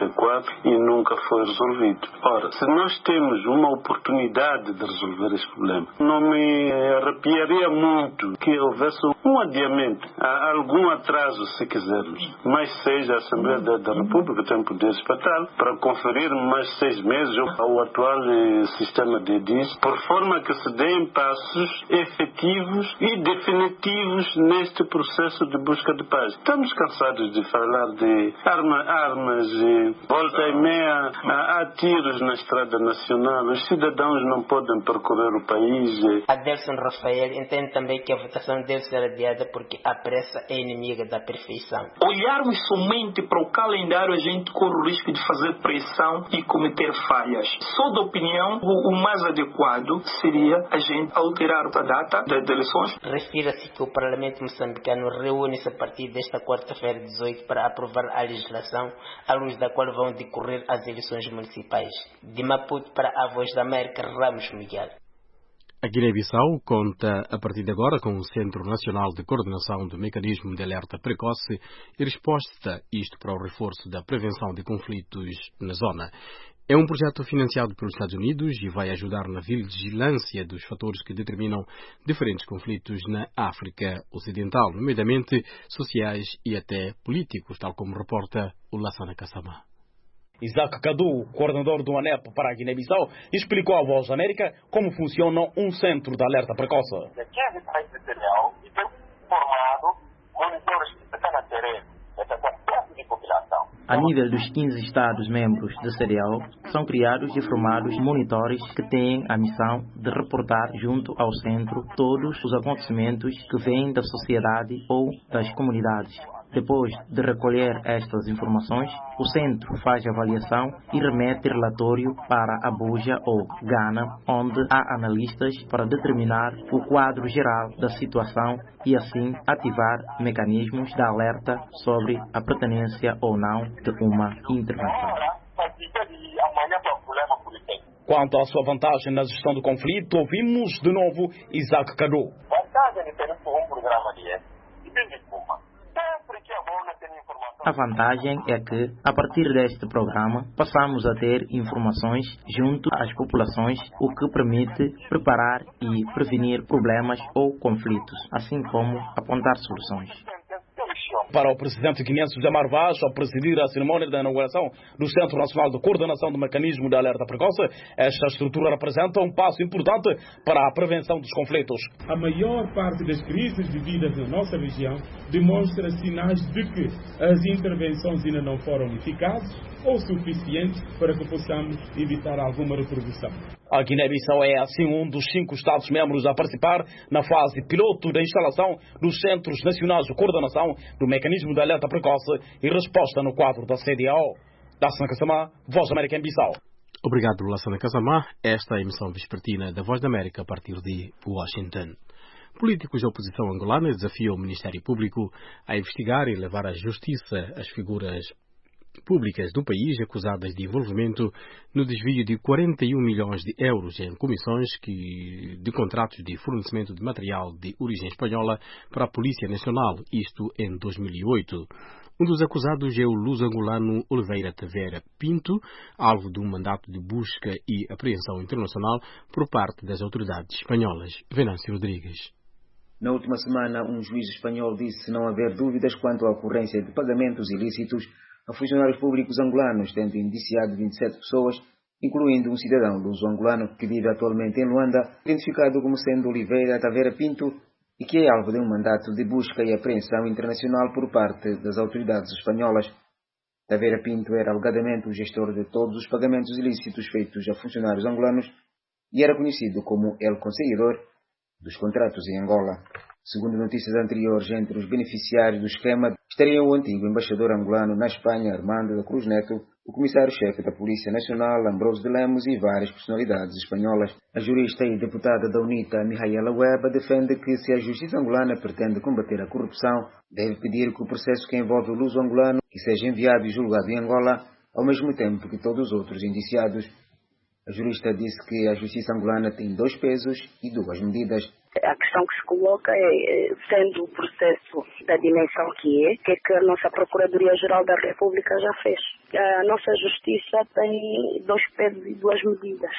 94 e nunca foi resolvido. Ora, se nós temos uma oportunidade de resolver este problema, não me arrepiaria muito que houvesse um adiamento, algum atraso, se quisermos, mas seja a Assembleia da República tem poderes para tal, para conferir mais 6 meses ao atual sistema de DIS, por forma que se deem passos efetivos e definitivos neste processo de busca de paz. Estamos cansados de falar de armas e volta e meia há tiros na estrada nacional. Os cidadãos não podem percorrer o país. Adelson Rafael entende também que a votação deve ser adiada porque a pressa é inimiga da perfeição. Olharmos somente para o calendário, a gente corre o risco de fazer pressão e cometer falhas. Sou da opinião, o mais adequado seria a gente alterar a data das eleições. Refira-se que o Parlamento moçambicano reúne-se a partir desta quarta-feira 18 para aprovar a legislação à luz da qual vão decorrer as eleições municipais. De Maputo para a Voz da América, Ramos Miguel. A Guiné-Bissau conta, a partir de agora, com o Centro Nacional de Coordenação do Mecanismo de Alerta Precoce e Resposta, isto para o reforço da prevenção de conflitos na zona. É um projeto financiado pelos Estados Unidos e vai ajudar na vigilância dos fatores que determinam diferentes conflitos na África Ocidental, nomeadamente sociais e até políticos, tal como reporta o Lassana Kassama. Isaac Cadu, coordenador do ANEP para a Guiné-Bissau, explicou à Voz da América como funciona um centro de alerta precoce. A nível dos 15 Estados-membros da CEDEAO, são criados e formados monitores que têm a missão de reportar junto ao centro todos os acontecimentos que vêm da sociedade ou das comunidades. Depois de recolher estas informações, o centro faz avaliação e remete relatório para Abuja ou Ghana, onde há analistas para determinar o quadro geral da situação e assim ativar mecanismos de alerta sobre a pertinência ou não de uma intervenção. Quanto à sua vantagem na gestão do conflito, ouvimos de novo Isaac Cadu. A vantagem é que, a partir deste programa, passamos a ter informações junto às populações, o que permite preparar e prevenir problemas ou conflitos, assim como apontar soluções. Para o presidente guineense José Marvaz, ao presidir a cerimônia da inauguração do Centro Nacional de Coordenação do Mecanismo de Alerta Precoce, esta estrutura representa um passo importante para a prevenção dos conflitos. A maior parte das crises vividas na nossa região demonstra sinais de que as intervenções ainda não foram eficazes ou suficientes para que possamos evitar alguma reprodução. A Guiné-Bissau é, assim, um dos 5 Estados-membros a participar na fase piloto da instalação dos Centros Nacionais de Coordenação do Mecanismo de Alerta Precoce e Resposta no quadro da CEDEAO. Lassana Kassama, Voz da América em Bissau. Obrigado, Lassana Kassama. Esta é a emissão vespertina da Voz da América a partir de Washington. Políticos da oposição angolana desafiam o Ministério Público a investigar e levar à justiça as figuras públicas do país acusadas de envolvimento no desvio de 41 milhões de euros em comissões de contratos de fornecimento de material de origem espanhola para a Polícia Nacional, isto em 2008. Um dos acusados é o luso-angolano Oliveira Tavera Pinto, alvo de um mandato de busca e apreensão internacional por parte das autoridades espanholas. Venâncio Rodrigues. Na última semana, um juiz espanhol disse não haver dúvidas quanto à ocorrência de pagamentos ilícitos a funcionários públicos angolanos, tendo indiciado 27 pessoas, incluindo um cidadão luso-angolano que vive atualmente em Luanda, identificado como sendo Oliveira Tavera Pinto, e que é alvo de um mandato de busca e apreensão internacional por parte das autoridades espanholas. Tavera Pinto era alegadamente o gestor de todos os pagamentos ilícitos feitos a funcionários angolanos e era conhecido como El Conseguidor dos contratos em Angola. Segundo notícias anteriores, entre os beneficiários do esquema estariam o antigo embaixador angolano na Espanha, Armando da Cruz Neto, o comissário-chefe da Polícia Nacional, Ambroso de Lemos, e várias personalidades espanholas. A jurista e deputada da UNITA, Mihaela Weba, defende que se a justiça angolana pretende combater a corrupção, deve pedir que o processo que envolve o luso-angolano seja enviado e julgado em Angola, ao mesmo tempo que todos os outros indiciados. A jurista disse que a justiça angolana tem 2 pesos e 2 medidas. A questão que se coloca é, sendo o processo da dimensão que é que a nossa Procuradoria-Geral da República já fez. A nossa justiça tem 2 pesos e 2 medidas.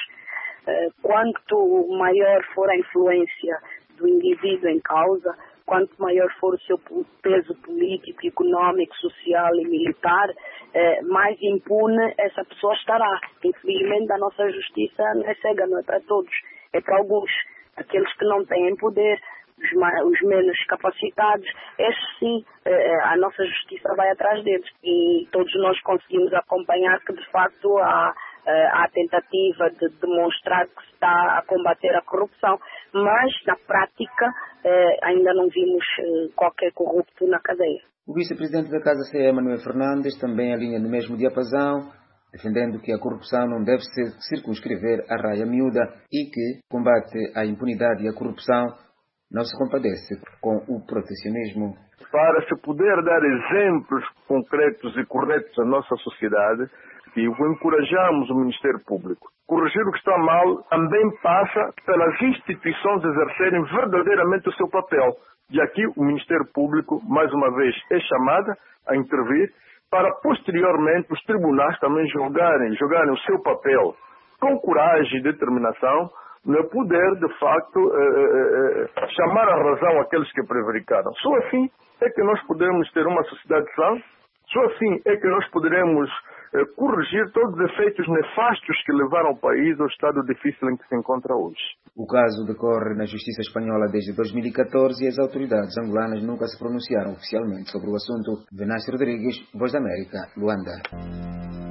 Quanto maior for a influência do indivíduo em causa, quanto maior for o seu peso político, económico, social e militar, mais impune essa pessoa estará. Infelizmente, a nossa justiça não é cega, não é para todos, é para alguns. Aqueles que não têm poder, os menos capacitados, estes sim, a nossa justiça vai atrás deles. E todos nós conseguimos acompanhar que, de facto, há a tentativa de demonstrar que se está a combater a corrupção, mas, na prática, ainda não vimos qualquer corrupto na cadeia. O vice-presidente da Casa CE, Manuel Fernandes, também alinha no mesmo diapasão, defendendo que a corrupção não deve se circunscrever à raia miúda e que combate à impunidade e à corrupção não se compadece com o protecionismo. Para se poder dar exemplos concretos e corretos à nossa sociedade, e encorajamos o Ministério Público. Corrigir o que está mal também passa pelas instituições exercerem verdadeiramente o seu papel. E aqui o Ministério Público, mais uma vez, é chamado a intervir para, posteriormente, os tribunais também jogarem o seu papel com coragem e determinação, no poder, de facto, chamar a razão aqueles que prevaricaram. Só assim é que nós podemos ter uma sociedade sã, só assim é que nós poderemos corrigir todos os efeitos nefastos que levaram o país ao estado difícil em que se encontra hoje. O caso decorre na Justiça Espanhola desde 2014 e as autoridades angolanas nunca se pronunciaram oficialmente sobre o assunto. Venâncio Rodrigues, Voz da América, Luanda.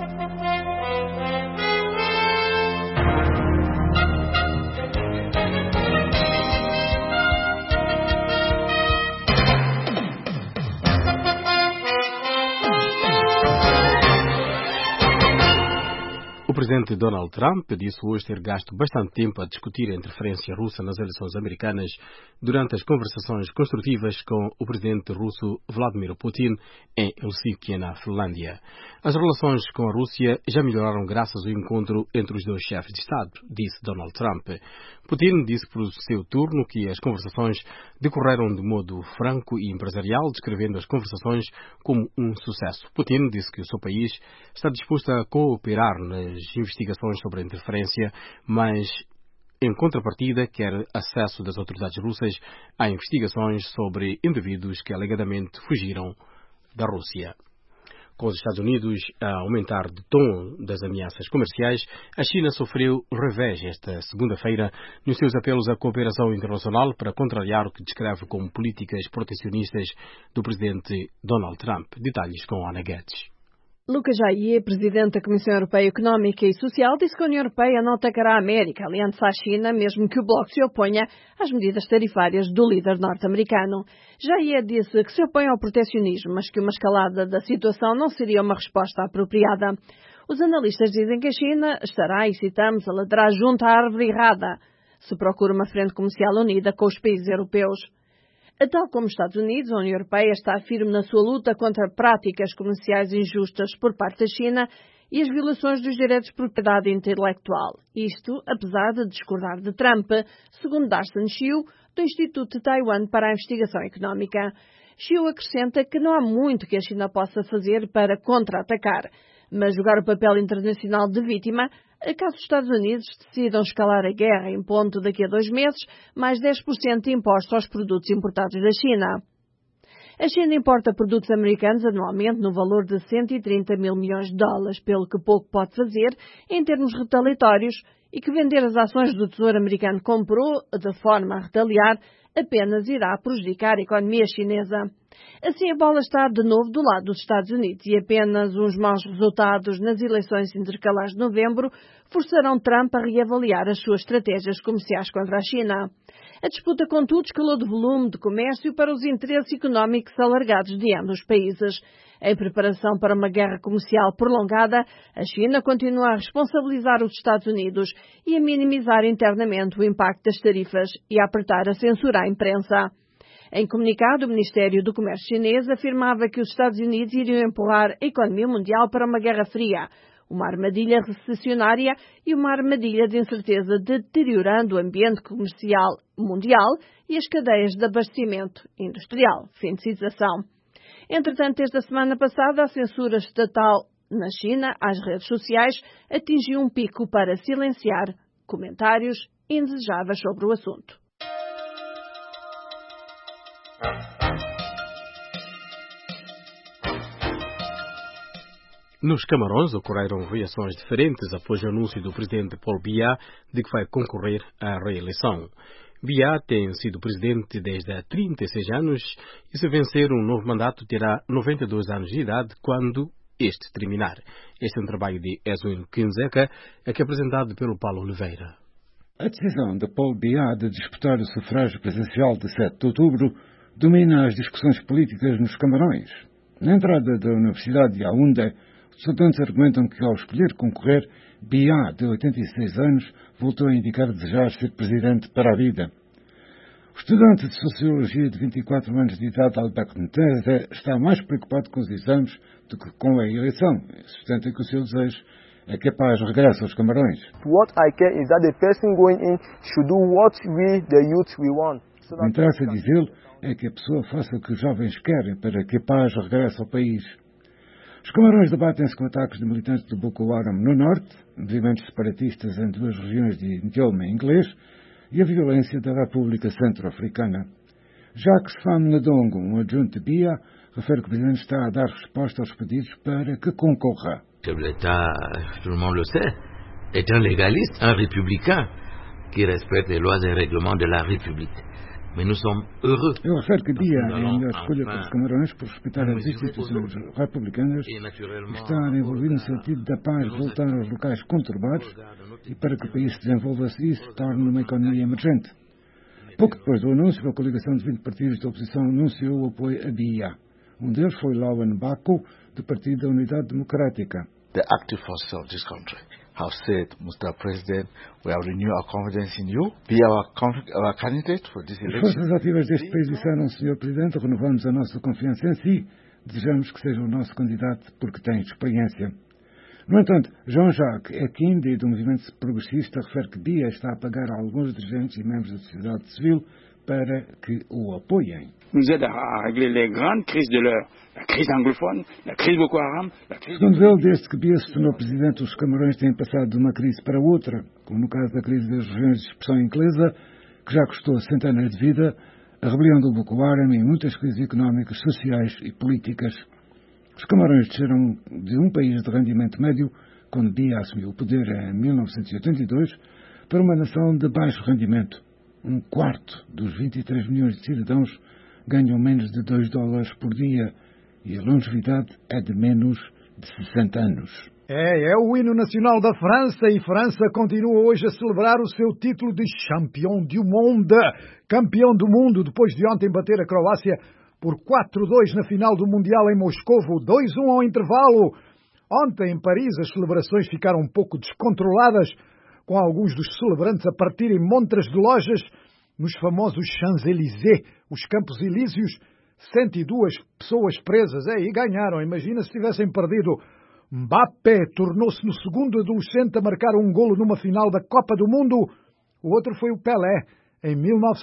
O presidente Donald Trump disse hoje ter gasto bastante tempo a discutir a interferência russa nas eleições americanas durante as conversações construtivas com o presidente russo Vladimir Putin em Helsinki, na Finlândia. As relações com a Rússia já melhoraram graças ao encontro entre os 2 chefes de Estado, disse Donald Trump. Putin disse por seu turno que as conversações decorreram de modo franco e empresarial, descrevendo as conversações como um sucesso. Putin disse que o seu país está disposto a cooperar nas investigações sobre a interferência, mas, em contrapartida, quer acesso das autoridades russas a investigações sobre indivíduos que alegadamente fugiram da Rússia. Com os Estados Unidos a aumentar de tom das ameaças comerciais, a China sofreu revés esta segunda-feira nos seus apelos à cooperação internacional para contrariar o que descreve como políticas protecionistas do presidente Donald Trump. Detalhes com Ana Guedes. Lucas Jair, presidente da Comissão Europeia Económica e Social, disse que a União Europeia não atacará a América, aliando-se à China, mesmo que o bloco se oponha às medidas tarifárias do líder norte-americano. Jair disse que se opõe ao protecionismo, mas que uma escalada da situação não seria uma resposta apropriada. Os analistas dizem que a China estará, e citamos, a ladrar junto à árvore errada, se procura uma frente comercial unida com os países europeus. Tal como os Estados Unidos, a União Europeia está firme na sua luta contra práticas comerciais injustas por parte da China e as violações dos direitos de propriedade intelectual. Isto, apesar de discordar de Trump, segundo Darcy Xiu, do Instituto de Taiwan para a Investigação Económica. Xiu acrescenta que não há muito que a China possa fazer para contra-atacar, mas jogar o papel internacional de vítima, caso os Estados Unidos decidam escalar a guerra, impondo daqui a 2 meses mais 10% de impostos aos produtos importados da China. A China importa produtos americanos anualmente no valor de 130 mil milhões de dólares, pelo que pouco pode fazer em termos retaliatórios, e que vender as ações do Tesouro americano comprou de forma a retaliar apenas irá prejudicar a economia chinesa. Assim, a bola está de novo do lado dos Estados Unidos e apenas uns maus resultados nas eleições intercalares de novembro forçarão Trump a reavaliar as suas estratégias comerciais contra a China. A disputa, contudo, escalou de volume de comércio para os interesses económicos alargados de ambos os países. Em preparação para uma guerra comercial prolongada, a China continua a responsabilizar os Estados Unidos e a minimizar internamente o impacto das tarifas e a apertar a censura à imprensa. Em comunicado, o Ministério do Comércio chinês afirmava que os Estados Unidos iriam empurrar a economia mundial para uma guerra fria, uma armadilha recessionária e uma armadilha de incerteza, deteriorando o ambiente comercial mundial e as cadeias de abastecimento industrial. Fim de citação. Entretanto, desde a semana passada, a censura estatal na China às redes sociais atingiu um pico para silenciar comentários indesejáveis sobre o assunto. Nos Camarões ocorreram reações diferentes após o anúncio do presidente Paul Biya de que vai concorrer à reeleição. Biya tem sido presidente desde há 36 anos e, se vencer um novo mandato, terá 92 anos de idade quando este terminar. Este é um trabalho de Edwin Kinzeka, aqui apresentado pelo Paulo Oliveira. A decisão de Paul Biya de disputar o sufrágio presidencial de 7 de outubro domina as discussões políticas nos Camarões. Na entrada da Universidade de Yaoundé, os estudantes argumentam que, ao escolher concorrer, Biya, de 86 anos, voltou a indicar desejar ser presidente para a vida. O estudante de Sociologia de 24 anos de idade, Albert Nteze, está mais preocupado com os exames do que com a eleição. Sustenta que o seu desejo é que a paz regresse aos Camarões. What I care is that the person going in should do what we, the youth, we want. O que interessa, diz ele, é que a pessoa faça o que os jovens querem para que a paz regresse ao país. Os Camarões debatem-se com ataques de militantes do Boko Haram no norte, movimentos separatistas em 2 regiões de idioma inglês e a violência da República Centro-Africana. Jacques Van Ndongo, um adjunto de Biya, refere que o presidente está a dar resposta aos pedidos para que concorra. L'État, tout le monde le sait, est un légaliste, un républicain qui respecte les lois et règlements de la République. Mas nós somos heureux. Eu refiro que Biya é a melhor escolha para os Camarões por respeitar as instituições republicanas e estar envolvido no sentido da paz voltar aos locais conturbados e para que o país se desenvolva-se e se torne uma economia emergente. Pouco depois do anúncio, a coligação de 20 partidos da oposição anunciou o apoio a Biya. Um deles foi Lawan Bako, do Partido da Unidade Democrática. The active forces of this country have said, Mr. President, we have renewed our confidence in you. Be our candidate for this election. As forças ativas deste país disseram, Sr. Presidente, renovamos a nossa confiança em si. Desejamos que seja o nosso candidato porque tem experiência. No entanto, Jean-Jacques Ekinde, do movimento progressista, refere que Biya está a pagar a alguns dirigentes e membros da sociedade civil para que o apoiem. Nous aide à régler les grandes crises de l'heure. La crise anglophone, la crise Boko Haram, la crise... Segundo ele, desde que Biya se tornou presidente, os Camarões têm passado de uma crise para outra, como no caso da crise das regiões de expressão inglesa, que já custou centenas de vidas, a rebelião do Boko Haram e muitas crises económicas, sociais e políticas. Os Camarões desceram de um país de rendimento médio, quando Biya assumiu o poder em 1982, para uma nação de baixo rendimento. 1/4 dos 23 milhões de cidadãos ganham menos de $2 por dia e a longevidade é de menos de 60 anos. É o hino nacional da França e França continua hoje a celebrar o seu título de Champion du Monde, campeão do mundo, depois de ontem bater a Croácia por 4-2 na final do Mundial em Moscovo, 2-1 ao intervalo. Ontem em Paris as celebrações ficaram um pouco descontroladas, com alguns dos celebrantes a partirem montras de lojas nos famosos Champs-Élysées, os Campos Elíseos, 102 pessoas presas. E ganharam. Imagina se tivessem perdido. Mbappé tornou-se no segundo adolescente a marcar um golo numa final da Copa do Mundo. O outro foi o Pelé, em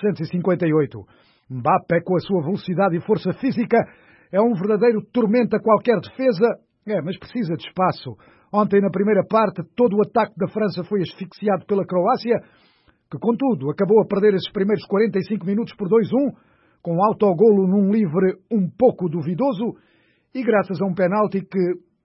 1958. Mbappé, com a sua velocidade e força física, é um verdadeiro tormento a qualquer defesa. Mas precisa de espaço. Ontem, na primeira parte, todo o ataque da França foi asfixiado pela Croácia, que, contudo, acabou a perder esses primeiros 45 minutos por 2-1, com um autogolo num livre um pouco duvidoso, e graças a um penalti que...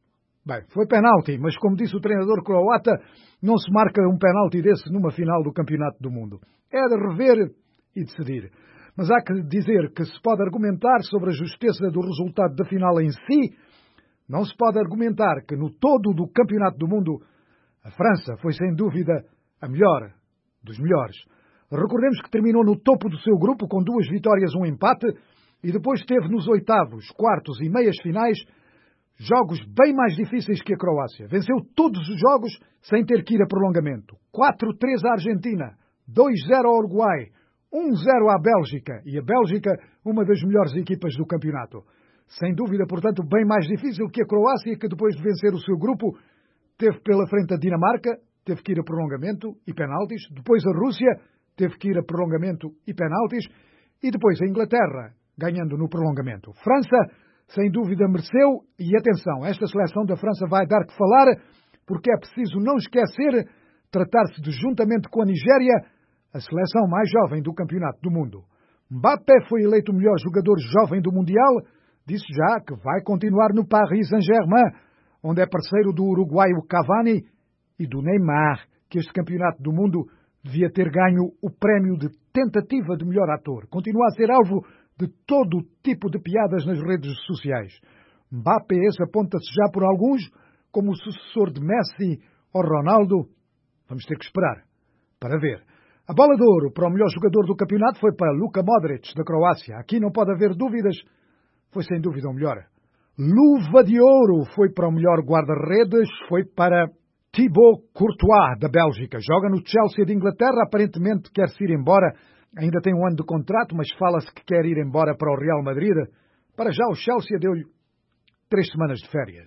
foi penalti, mas como disse o treinador croata, não se marca um penalti desse numa final do Campeonato do Mundo. É de rever e decidir. Mas há que dizer que se pode argumentar sobre a justeza do resultado da final em si. Não se pode argumentar que no todo do Campeonato do Mundo a França foi sem dúvida a melhor dos melhores. Recordemos que terminou no topo do seu grupo com 2 vitórias, 1 empate, e depois teve nos oitavos, quartos e meias finais jogos bem mais difíceis que a Croácia. Venceu todos os jogos sem ter que ir a prolongamento. 4-3 à Argentina, 2-0 ao Uruguai, 1-0 à Bélgica, e a Bélgica uma das melhores equipas do campeonato. Sem dúvida, portanto, bem mais difícil que a Croácia, que depois de vencer o seu grupo, teve pela frente a Dinamarca, teve que ir a prolongamento e penaltis, depois a Rússia, teve que ir a prolongamento e penaltis, e depois a Inglaterra, ganhando no prolongamento. França, sem dúvida, mereceu, e atenção, esta seleção da França vai dar que falar, porque é preciso não esquecer tratar-se de, juntamente com a Nigéria, a seleção mais jovem do Campeonato do Mundo. Mbappé foi eleito o melhor jogador jovem do Mundial, disse já que vai continuar no Paris Saint-Germain, onde é parceiro do uruguaio Cavani e do Neymar, que este Campeonato do Mundo devia ter ganho o prémio de tentativa de melhor ator. Continua a ser alvo de todo o tipo de piadas nas redes sociais. Mbappé aponta-se já por alguns como o sucessor de Messi ou Ronaldo. Vamos ter que esperar para ver. A bola de ouro para o melhor jogador do campeonato foi para Luka Modric, da Croácia. Aqui não pode haver dúvidas, foi sem dúvida o melhor. Luva de ouro foi para o melhor guarda-redes, foi para Thibaut Courtois, da Bélgica. Joga no Chelsea de Inglaterra, aparentemente quer-se ir embora. Ainda tem 1 ano de contrato, mas fala-se que quer ir embora para o Real Madrid. Para já o Chelsea deu-lhe 3 semanas de férias.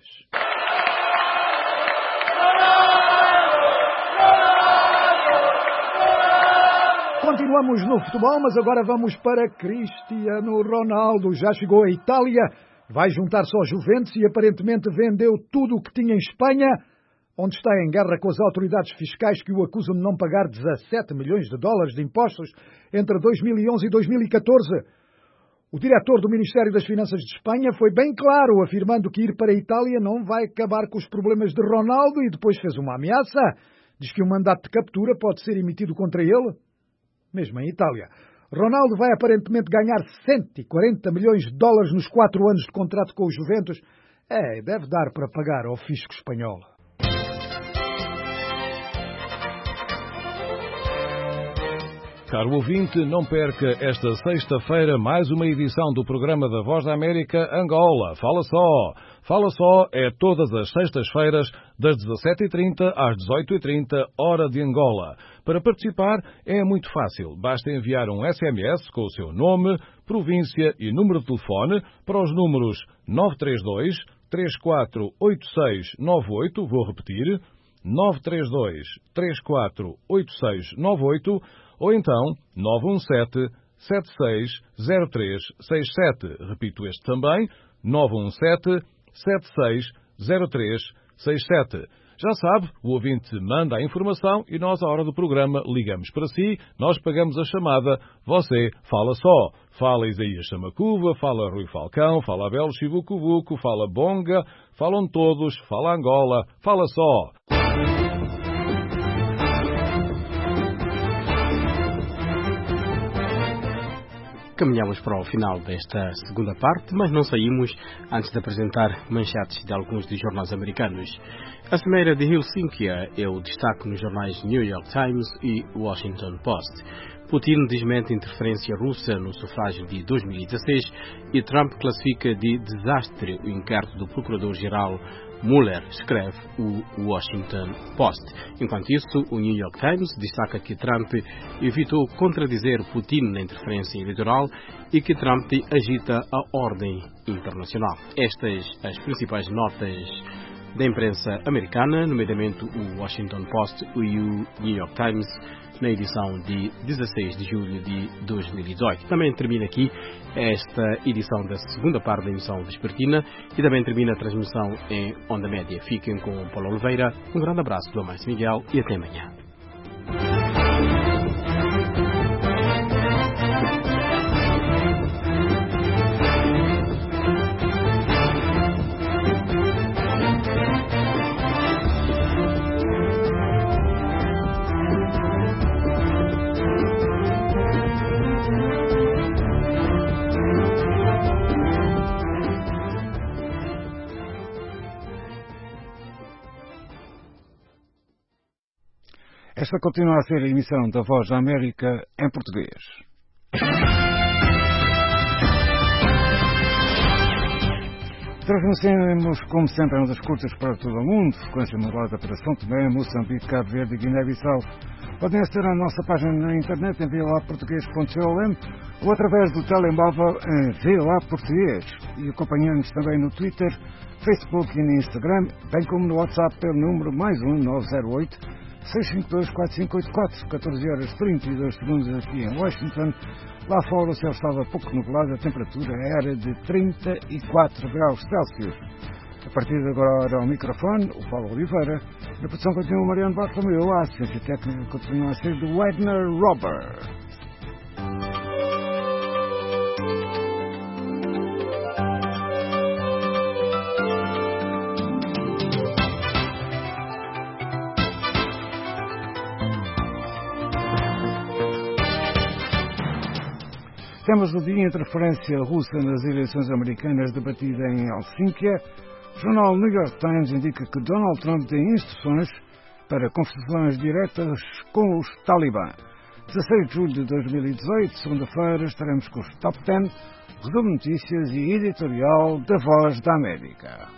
Continuamos no futebol, mas agora vamos para Cristiano Ronaldo. Já chegou à Itália, vai juntar-se ao Juventus e aparentemente vendeu tudo o que tinha em Espanha, onde está em guerra com as autoridades fiscais que o acusam de não pagar 17 milhões de dólares de impostos entre 2011 e 2014. O diretor do Ministério das Finanças de Espanha foi bem claro, afirmando que ir para a Itália não vai acabar com os problemas de Ronaldo, e depois fez uma ameaça. Diz que um mandato de captura pode ser emitido contra ele, mesmo em Itália. Ronaldo vai aparentemente ganhar 140 milhões de dólares nos 4 anos de contrato com o Juventus. Deve dar para pagar ao fisco espanhol. Caro ouvinte, não perca esta sexta-feira mais uma edição do programa da Voz da América Angola. Fala só! Fala só é todas as sextas-feiras, das 17h30 às 18h30, hora de Angola. Para participar é muito fácil. Basta enviar um SMS com o seu nome, província e número de telefone para os números 932 348698, vou repetir, 932 348698, ou então 917 760367. Repito este também, 917 760367. Já sabe, o ouvinte manda a informação e nós, à hora do programa, ligamos para si, nós pagamos a chamada, você fala só. Fala Isaías Chamacuva, fala Rui Falcão, fala Abel Chivucuvuco, fala Bonga, falam todos, fala Angola, fala só. Caminhamos para o final desta segunda parte, mas não saímos antes de apresentar manchetes de alguns dos jornais americanos. A Cimeira de Helsinki é o destaque nos jornais New York Times e Washington Post. Putin desmente interferência russa no sufrágio de 2016 e Trump classifica de desastre o inquérito do Procurador-Geral Mueller, escreve o Washington Post. Enquanto isso, o New York Times destaca que Trump evitou contradizer Putin na interferência eleitoral e que Trump agita a ordem internacional. Estas as principais notas da imprensa americana, nomeadamente o Washington Post e o New York Times, na edição de 16 de julho de 2018. Também termina aqui esta edição da segunda parte da emissão vespertina e também termina a transmissão em onda média. Fiquem com o Paulo Oliveira. Um grande abraço do Amais Miguel e até amanhã. Esta continua a ser a emissão da Voz da América em português. Transmitimos, como sempre, ondas curtas para todo o mundo, frequência modulada para São Tomé, Moçambique, Cabo Verde e Guiné-Bissau. Podem acessar a nossa página na internet em vlaportuguês.com ou através do telemóvel em VOA Português e acompanhando-nos também no Twitter, Facebook e no Instagram, bem como no WhatsApp pelo número +1 908 652 4584, 14h32 aqui em Washington. Lá fora o céu estava pouco nublado, a temperatura era de 34 graus Celsius. A partir de agora ao microfone, o Paulo Oliveira. Na produção continua o Mariano Bartolomeu, a assistência técnica continua a ser do Wagner Robert. Temos o dia de interferência russa nas eleições americanas debatida em Helsínquia. O jornal New York Times indica que Donald Trump tem instruções para conversações diretas com os Talibã. 16 de julho de 2018, segunda-feira, estaremos com os Top 10, resumo notícias e editorial da Voz da América.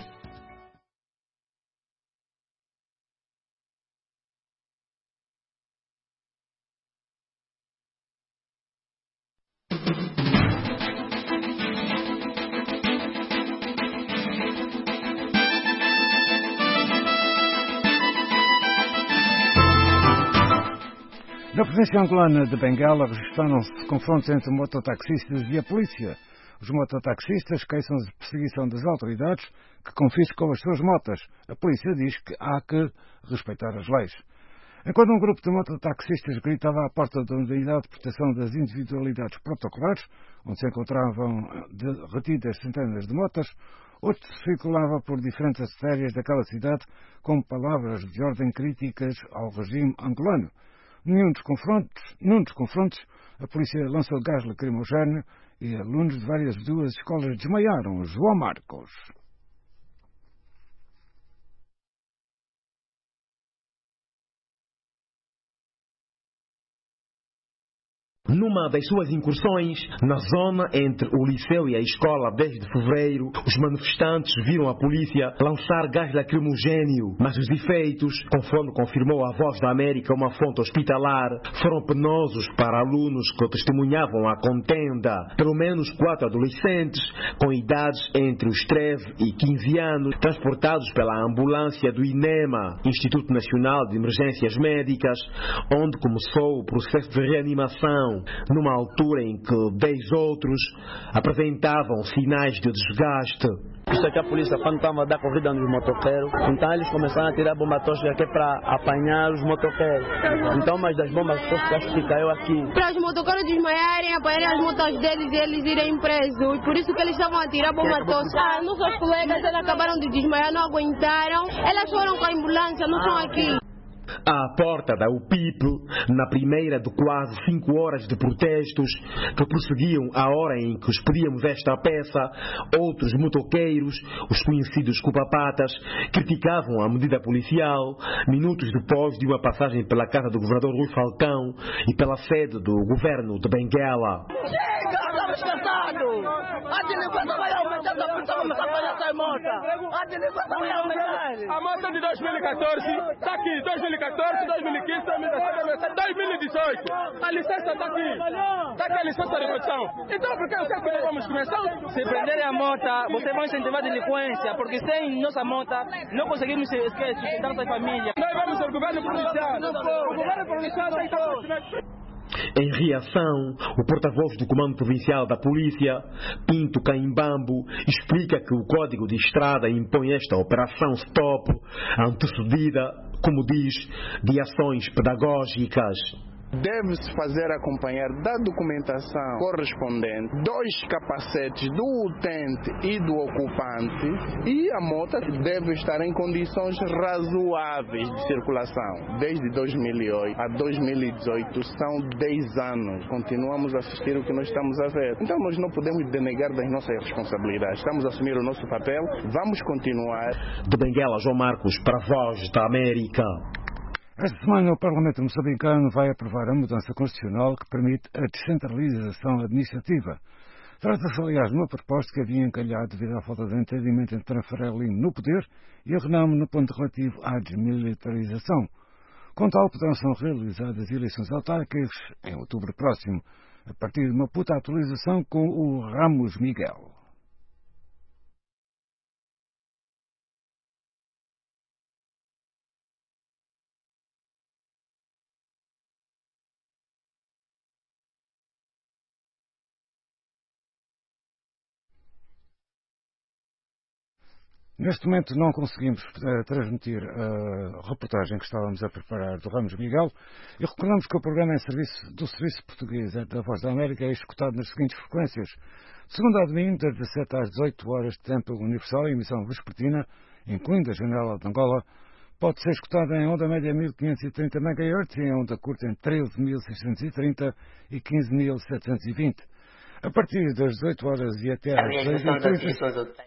Na província angolana de Benguela registraram-se confrontos entre mototaxistas e a polícia. Os mototaxistas queixam-se de perseguição das autoridades que confiscam as suas motas. A polícia diz que há que respeitar as leis. Enquanto um grupo de mototaxistas gritava à porta da Unidade de Proteção das Individualidades Protocolares, onde se encontravam retidas centenas de motas, outros circulavam por diferentes artérias daquela cidade com palavras de ordem críticas ao regime angolano. Num dos confrontos, a polícia lançou gás lacrimogéneo e alunos de várias duas escolas desmaiaram. João Marcos. Numa das suas incursões, na zona entre o liceu e a escola, desde fevereiro, os manifestantes viram a polícia lançar gás lacrimogéneo, mas os efeitos, conforme confirmou a Voz da América, uma fonte hospitalar, foram penosos para alunos que testemunhavam a contenda. Pelo menos 4 adolescentes, com idades entre os 13 e 15 anos, transportados pela ambulância do INEMA, Instituto Nacional de Emergências Médicas, onde começou o processo de reanimação, numa altura em que 10 outros apresentavam sinais de desgaste. Isso aqui a polícia, quando estava a dar corrida nos motoqueiros, então eles começaram a tirar bomba tóxica aqui para apanhar os motoqueiros. Então, uma das bombas tóxicas que caiu aqui. Para os motoqueiros desmaiarem, apanharem as motos deles e eles irem presos. E por isso que eles estavam a tirar bomba tóxica. Nossos colegas, elas acabaram de desmaiar, não aguentaram. Elas foram com a ambulância, não estão aqui. À porta da UPIP, na primeira de quase 5 horas de protestos que prosseguiam a hora em que expedíamos esta peça, outros motoqueiros, os conhecidos cupapatas, criticavam a medida policial, minutos depois de uma passagem pela casa do governador Rui Falcão e pela sede do governo de Benguela. Chega, estamos cansados! A delinquência vai aumentando, a polícia começa a apanhar essas motas! A moto de 2014 está aqui, 2014, 2015, 2018. A licença está aqui. Está aqui a licença de produção. Então por que o que levamos começar? Se prenderem a moto, vocês vão incentivar a delinquência, porque sem nossa moto não conseguimos sustentar nossa família. Nós vamos ao governo provincial. O governo provincial está Em reação, o porta-voz do Comando Provincial da Polícia, Pinto Caimbambo, explica que o Código de Estrada impõe esta operação stop, antecedida, como diz, de ações pedagógicas. Deve-se fazer acompanhar da documentação correspondente 2 capacetes do utente e do ocupante, e a moto deve estar em condições razoáveis de circulação. Desde 2008 a 2018 são 10 anos. Continuamos a assistir o que nós estamos a ver. Então nós não podemos denegar das nossas responsabilidades. Estamos a assumir o nosso papel. Vamos continuar. De Benguela, João Marcos, para a Voz da América. Esta semana o Parlamento moçambicano vai aprovar a mudança constitucional que permite a descentralização administrativa. Trata-se, aliás, de uma proposta que havia encalhado devido à falta de entendimento entre Frelimo no poder e a Renamo no ponto relativo à desmilitarização. Com tal, poderão ser realizadas eleições autárquicas em outubro próximo, a partir de uma puta atualização com o Ramos Miguel. Neste momento não conseguimos transmitir a reportagem que estávamos a preparar do Ramos Miguel e recordamos que o programa do Serviço Português da Voz da América é executado nas seguintes frequências. Segunda a domingo, das 17 às 18 horas de tempo universal, emissão vespertina, incluindo a janela de Angola, pode ser escutada em onda média 1530 MHz e em onda curta em 13.630 e 15.720. A partir das 18 horas e até às 18h30.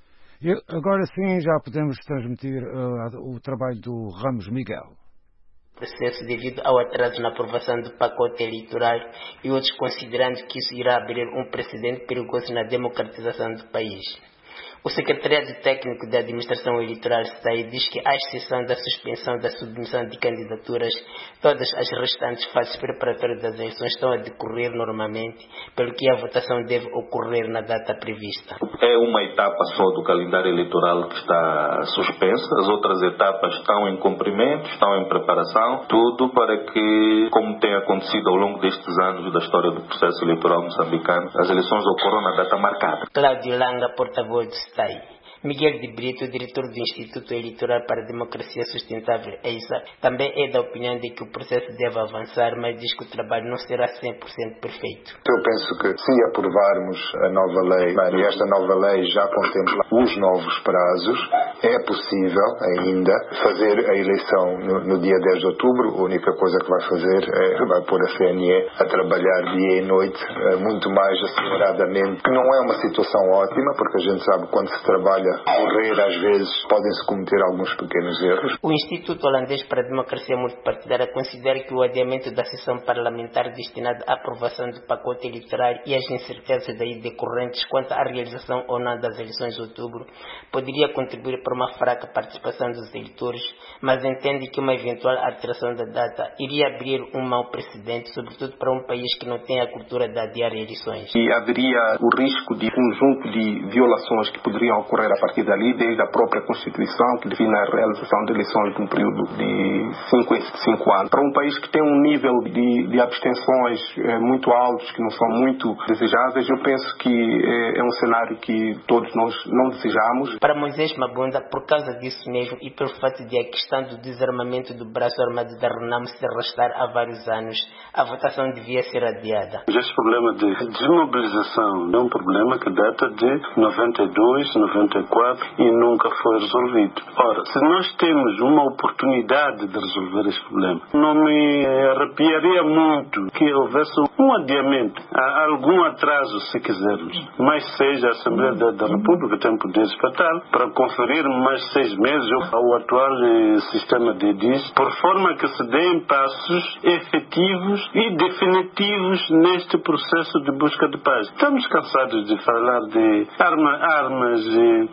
E agora sim já podemos transmitir o trabalho do Ramos Miguel. Processo devido ao atraso na aprovação do pacote eleitoral e outros considerando que isso irá abrir um precedente perigoso na democratização do país. O Secretariado Técnico da Administração Eleitoral SAI diz que, à exceção da suspensão da submissão de candidaturas, todas as restantes fases preparatórias das eleições estão a decorrer normalmente, pelo que a votação deve ocorrer na data prevista. É uma etapa só do calendário eleitoral que está suspensa, as outras etapas estão em cumprimento, estão em preparação, tudo para que, como tem acontecido ao longo destes anos da história do processo eleitoral moçambicano, as eleições ocorram na data marcada. Cláudio Langa, porta-voz do SAI. Miguel de Brito, diretor do Instituto Eleitoral para a Democracia Sustentável, EISA, também é da opinião de que o processo deve avançar, mas diz que o trabalho não será 100% perfeito. Eu penso que se aprovarmos a nova lei, e esta nova lei já contempla os novos prazos, é possível ainda fazer a eleição no dia 10 de outubro. A única coisa que vai fazer vai pôr a CNE a trabalhar dia e noite, muito mais aceleradamente, que não é uma situação ótima, porque a gente sabe que quando se trabalha correr, às vezes podem-se cometer alguns pequenos erros. O Instituto Holandês para a Democracia Multipartidária considera que o adiamento da sessão parlamentar destinada à aprovação do pacote eleitoral e as incertezas daí decorrentes quanto à realização ou não das eleições de outubro poderia contribuir para uma fraca participação dos eleitores, mas entende que uma eventual alteração da data iria abrir um mau precedente, sobretudo para um país que não tem a cultura de adiar eleições. E haveria o risco de conjunto de violações que poderiam ocorrer a partir dali, desde a própria Constituição, que define a realização de eleições num período de 5 em 5 anos. Para um país que tem um nível de abstenções muito altos, que não são muito desejáveis, eu penso que é um cenário que todos nós não desejamos. Para Moisés Mabunda, por causa disso mesmo e pelo fato de a questão do desarmamento do braço armado da Renamo se arrastar há vários anos, a votação devia ser adiada. Este problema de desmobilização é um problema que data de 92, 94 e nunca foi resolvido. Ora, se nós temos uma oportunidade de resolver este problema, não me arrepiaria muito que houvesse um adiamento, algum atraso, se quisermos, mas seja a Assembleia da República tem poder estatal para conferir mais 6 meses ao atual sistema de DIS, por forma que se deem passos efetivos e definitivos neste processo de busca de paz. Estamos cansados de falar de armas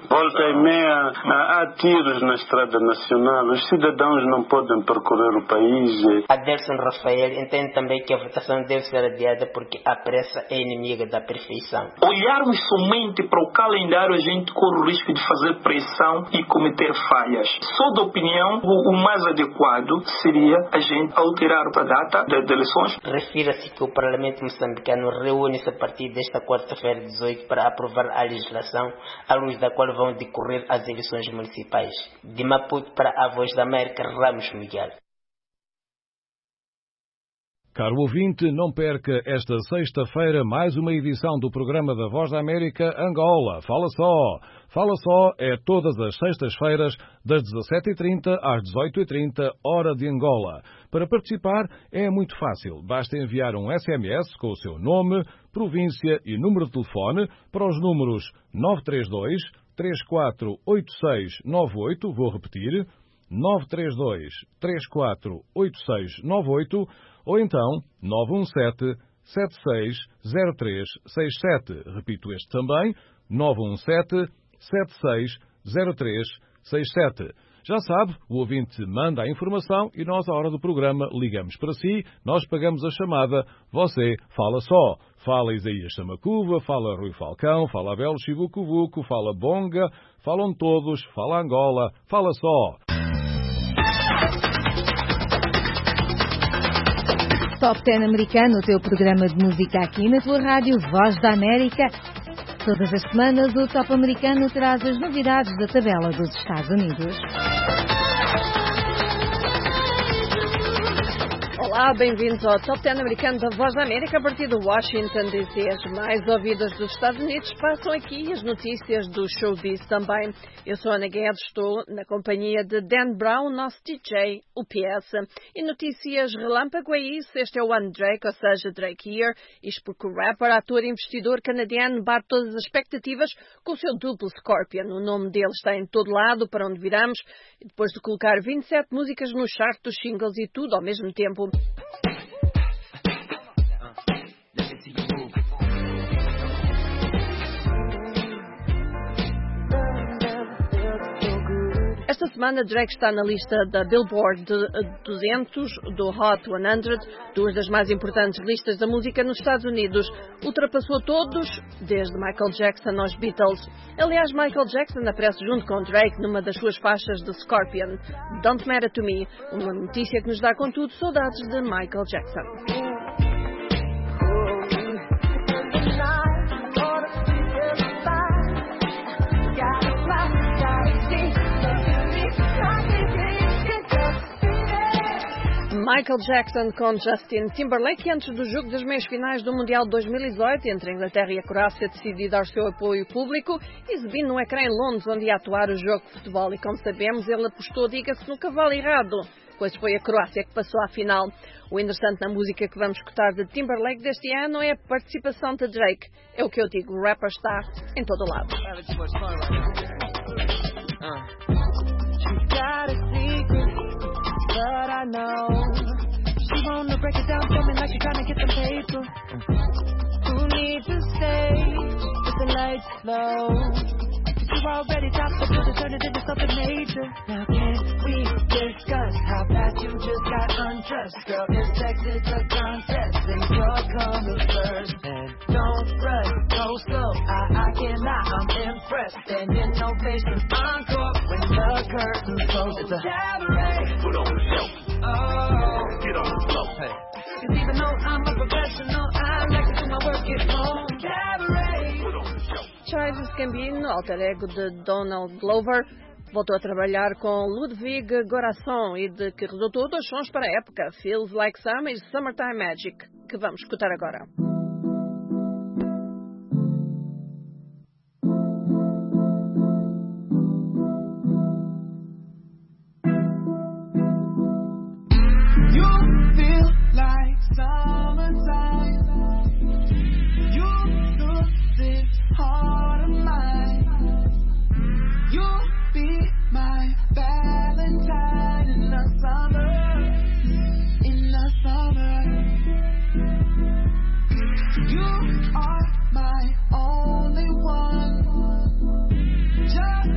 volta e meia há tiros na estrada nacional. Os cidadãos não podem percorrer o país. Adelson Rafael entende também que a votação deve ser adiada porque a pressa é inimiga da perfeição. Olharmos somente para o calendário, a gente corre o risco de fazer pressão e cometer falhas. Sou da opinião, o mais adequado seria a gente alterar a data das eleições. Refira-se que o Parlamento moçambicano reúne-se a partir desta quarta-feira 18 para aprovar a legislação à luz da qual vão decorrer as eleições municipais. De Maputo para a Voz da América, Ramos Miguel. Caro ouvinte, não perca esta sexta-feira mais uma edição do programa da Voz da América Angola. Fala só! Fala só é todas as sextas-feiras, das 17h30 às 18h30, hora de Angola. Para participar é muito fácil. Basta enviar um SMS com o seu nome, província e número de telefone para os números 932 348698, vou repetir, 932 348698, ou então 917 760367. Repito este também, 917 760367. Já sabe, o ouvinte manda a informação e nós, à hora do programa, ligamos para si, nós pagamos a chamada, você fala só. Fala Isaías Samacuva, fala Rui Falcão, fala Abel Chivucuvuco, fala Bonga, falam todos, fala Angola, fala só. Top 10 americano, o teu programa de música aqui na tua rádio Voz da América. Todas as semanas o Top americano traz as novidades da tabela dos Estados Unidos. Olá, bem-vindos ao Top 10 americano da Voz da América. A partir de Washington DC, as mais ouvidas dos Estados Unidos passam aqui as notícias do showbiz também. Eu sou Ana Guedes, estou na companhia de Dan Brown, nosso DJ, o PS. E notícias relâmpago é isso, este é o One Drake, ou seja, Drake Year. Isto porque o rapper, ator e investidor canadiano bate todas as expectativas com o seu duplo Scorpion. O nome dele está em todo lado, para onde viramos. E depois de colocar 27 músicas no chart dos singles e tudo ao mesmo tempo. Esta semana Drake está na lista da Billboard 200, do Hot 100, duas das mais importantes listas da música nos Estados Unidos. Ultrapassou todos, desde Michael Jackson aos Beatles. Aliás, Michael Jackson aparece junto com Drake numa das suas faixas de Scorpion, Don't Matter to Me, uma notícia que nos dá, contudo, saudades de Michael Jackson. Michael Jackson com Justin Timberlake, antes do jogo das meias finais do Mundial 2018 entre a Inglaterra e a Croácia, decidiu dar o seu apoio público, exibindo um ecrã em Londres onde ia atuar o jogo de futebol. E como sabemos, ele apostou, diga-se, no cavalo errado, pois foi a Croácia que passou à final. O interessante na música que vamos escutar de Timberlake deste ano é a participação de Drake. É o que eu digo, o rapper está em todo o lado. But I know she wanna break it down for me like she tryna get the paper. Who needs a stage with the lights low? You already topped the building, turn it into something major. Now can we discuss how fast you just got undressed? Girl, it's sex, it's a contest, and you're coming first. And don't rush, go slow, I cannot, I'm impressed. And in no patient encore when the curtain close. It's a cabaret. Put on the show. Oh, get on the floor. Hey. 'Cause even though I'm a professional, I like to do my work at home. Cabaret. Put on the show. Childish Gambino, alter ego de Donald Glover, voltou a trabalhar com Ludwig Göransson e de que resultou dois sons para a época, Feels Like Summer e Summertime Magic, que vamos escutar agora. You are my only one. Just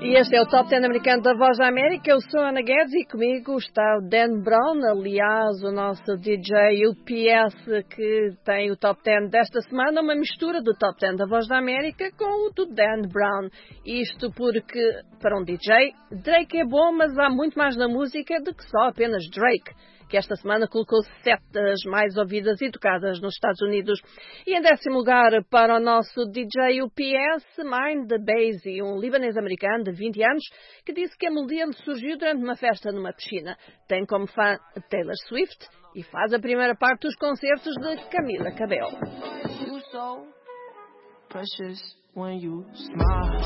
E este é o Top 10 americano da Voz da América. Eu sou a Ana Guedes e comigo está o Dan Brown, aliás, o nosso DJ UPS, que tem o Top 10 desta semana, uma mistura do Top 10 da Voz da América com o do Dan Brown. Isto porque, para um DJ, Drake é bom, mas há muito mais na música do que só apenas Drake, que esta semana colocou 7 das mais ouvidas e tocadas nos Estados Unidos. E em 10º lugar, para o nosso DJ UPS, Mind the Basie, um libanês-americano de 20 anos, que disse que a melodia lhe surgiu durante uma festa numa piscina. Tem como fã Taylor Swift e faz a primeira parte dos concertos de Camila Cabello. You so precious when you smile.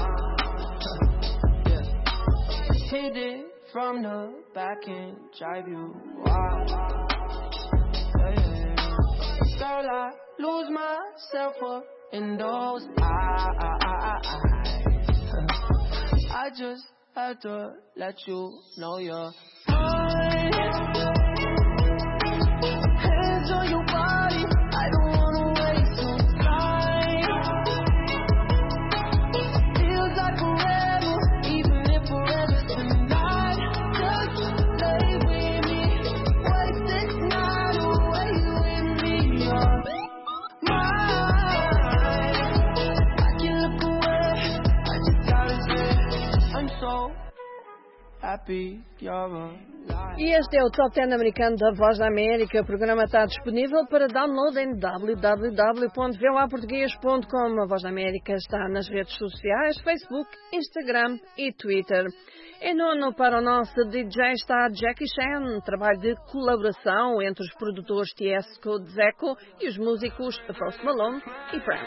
Hit it from the back and drive you wild. Yeah. Girl, I lose myself up in those eyes. I just had to let you know you're mine. Hands on your body, I don't wanna waste your time. Feels like forever, even if forever's tonight. Just stay with me, waste this night away with me. You're mine. I can look away, I just gotta say I'm so happy you're alive. E este é o Top 10 americano da Voz da América. O programa está disponível para download em www.voaportugues.com. A Voz da América está nas redes sociais, Facebook, Instagram e Twitter. Em nono, para o nosso DJ está Jackie Chan, trabalho de colaboração entre os produtores Tiesto, Dzeko e os músicos Post Malone e Pram.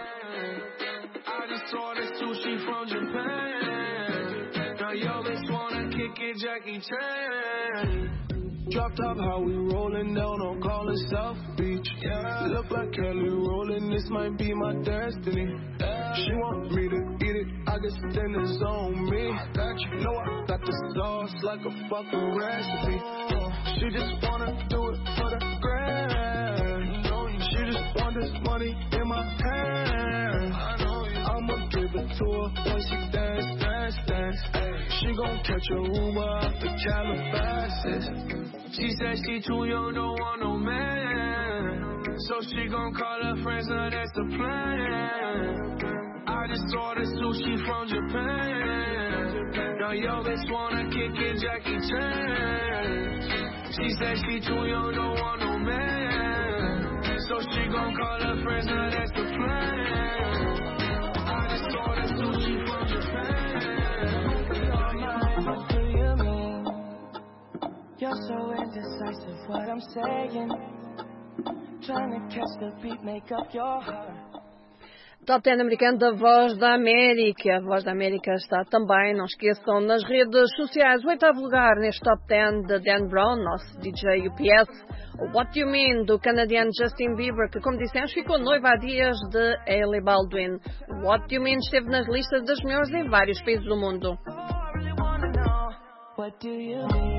Jackie Chan. Drop top, how we rolling down on College South Beach. Yeah. Look like Kelly rolling, this might be my destiny. She want me to eat it, I guess then it's on me. You know I got the sauce like a fucking recipe. She just wanna do it for the grand. She just want this money in my hand. I'ma give it to her when she dance, dance, dance. She gon' catch a Uber out the Calabasas. She said she too young, don't want no man. So she gon' call her friends, now that's the plan. I just ordered sushi from Japan. Now yo bitch wanna kick it, Jackie Chan. She said she too young, don't want no man. So she gon' call her friends, now that's the plan. I just ordered sushi from Japan. You're so indecisive, what I'm saying. Trying to catch the beat, make up your heart. Top 10 americano da Voz da América. A Voz da América está também, não esqueçam, nas redes sociais. O 8º lugar neste Top 10 de Dan Brown, nosso DJ UPS. O What Do You Mean, do canadiano Justin Bieber, que, como dissemos, ficou noiva há dias de Hailey Baldwin. O What Do You Mean esteve nas listas das melhores em vários países do mundo. What do you mean?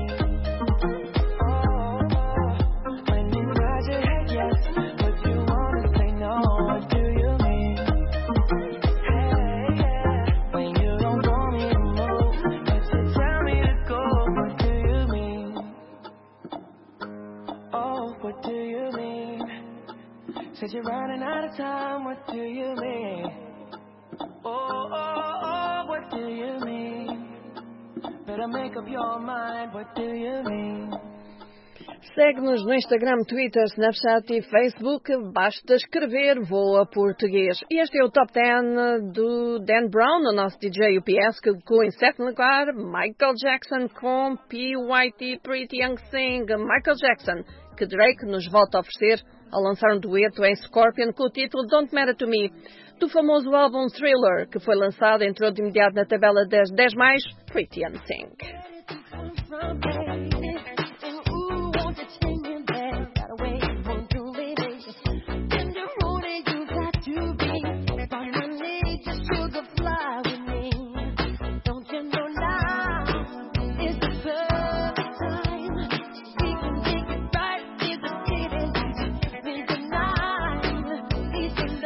Said you're running out of time, what do you mean? Oh, oh, oh, what do you mean? Better make up your mind, what do you mean? Segue-nos no Instagram, Twitter, Snapchat e Facebook. Basta escrever Voa Português. E este é o Top 10 do Dan Brown, o nosso DJ UPS, que colocou em 7º lugar Michael Jackson com PYT, Pretty Young Thing. Michael Jackson, que Drake nos volta a oferecer ao lançar um dueto em Scorpion com o título Don't Matter to Me, do famoso álbum Thriller, que foi lançado, entrou de imediato na tabela das 10 mais, Pretty Young Thing.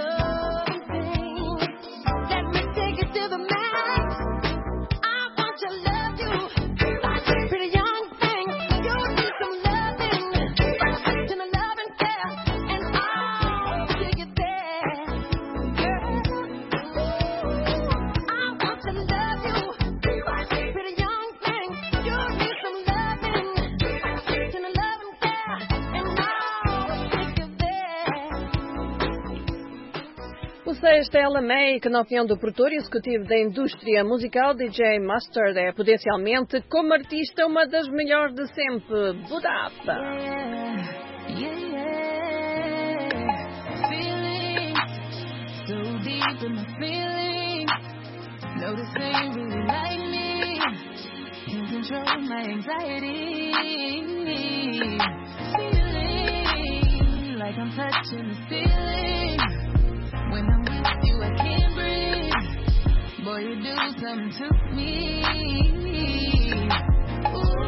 To the max, I want your sexta, Ella May, que na opinião do produtor executivo da indústria musical, DJ Mustard, é potencialmente, como artista, uma das melhores de sempre. Budapa. Like I'm touching the ceiling. When I'm with you, I can't breathe. Boy, you do something to me. Ooh,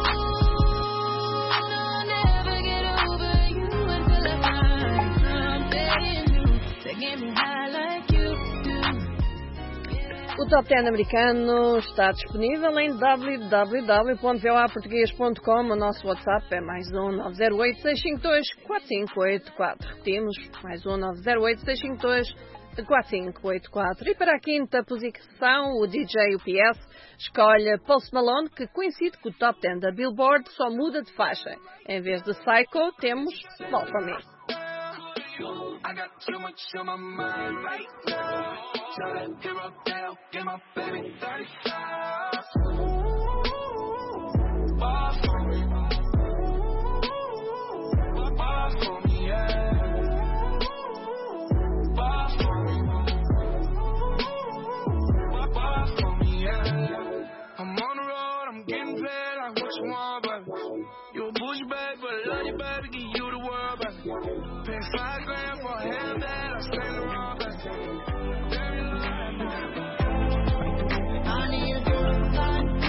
no, I'll never get over you until I find something new that get me high like you do. O Top 10 americano está disponível em www.voaportugues.com. O nosso WhatsApp é +1 908 652 4584. Repetimos, +1 908 652 4584. E para a quinta posição, o DJ UPS escolhe Post Malone, que coincide com o Top 10 da Billboard, só muda de faixa. Em vez de Psycho, temos Fall For Me. I got too much on my mind right now. Tell that hero down, get my baby 35. Fall for me. Fall for me, yeah. Fall for me. Fall for me, yeah. I'm on the road, I'm getting paid like what you want, baby. You a bougie baby, but I love you, baby, give you the world, baby. Pay $5 for a handbag, I stand the wrong back. I need you to find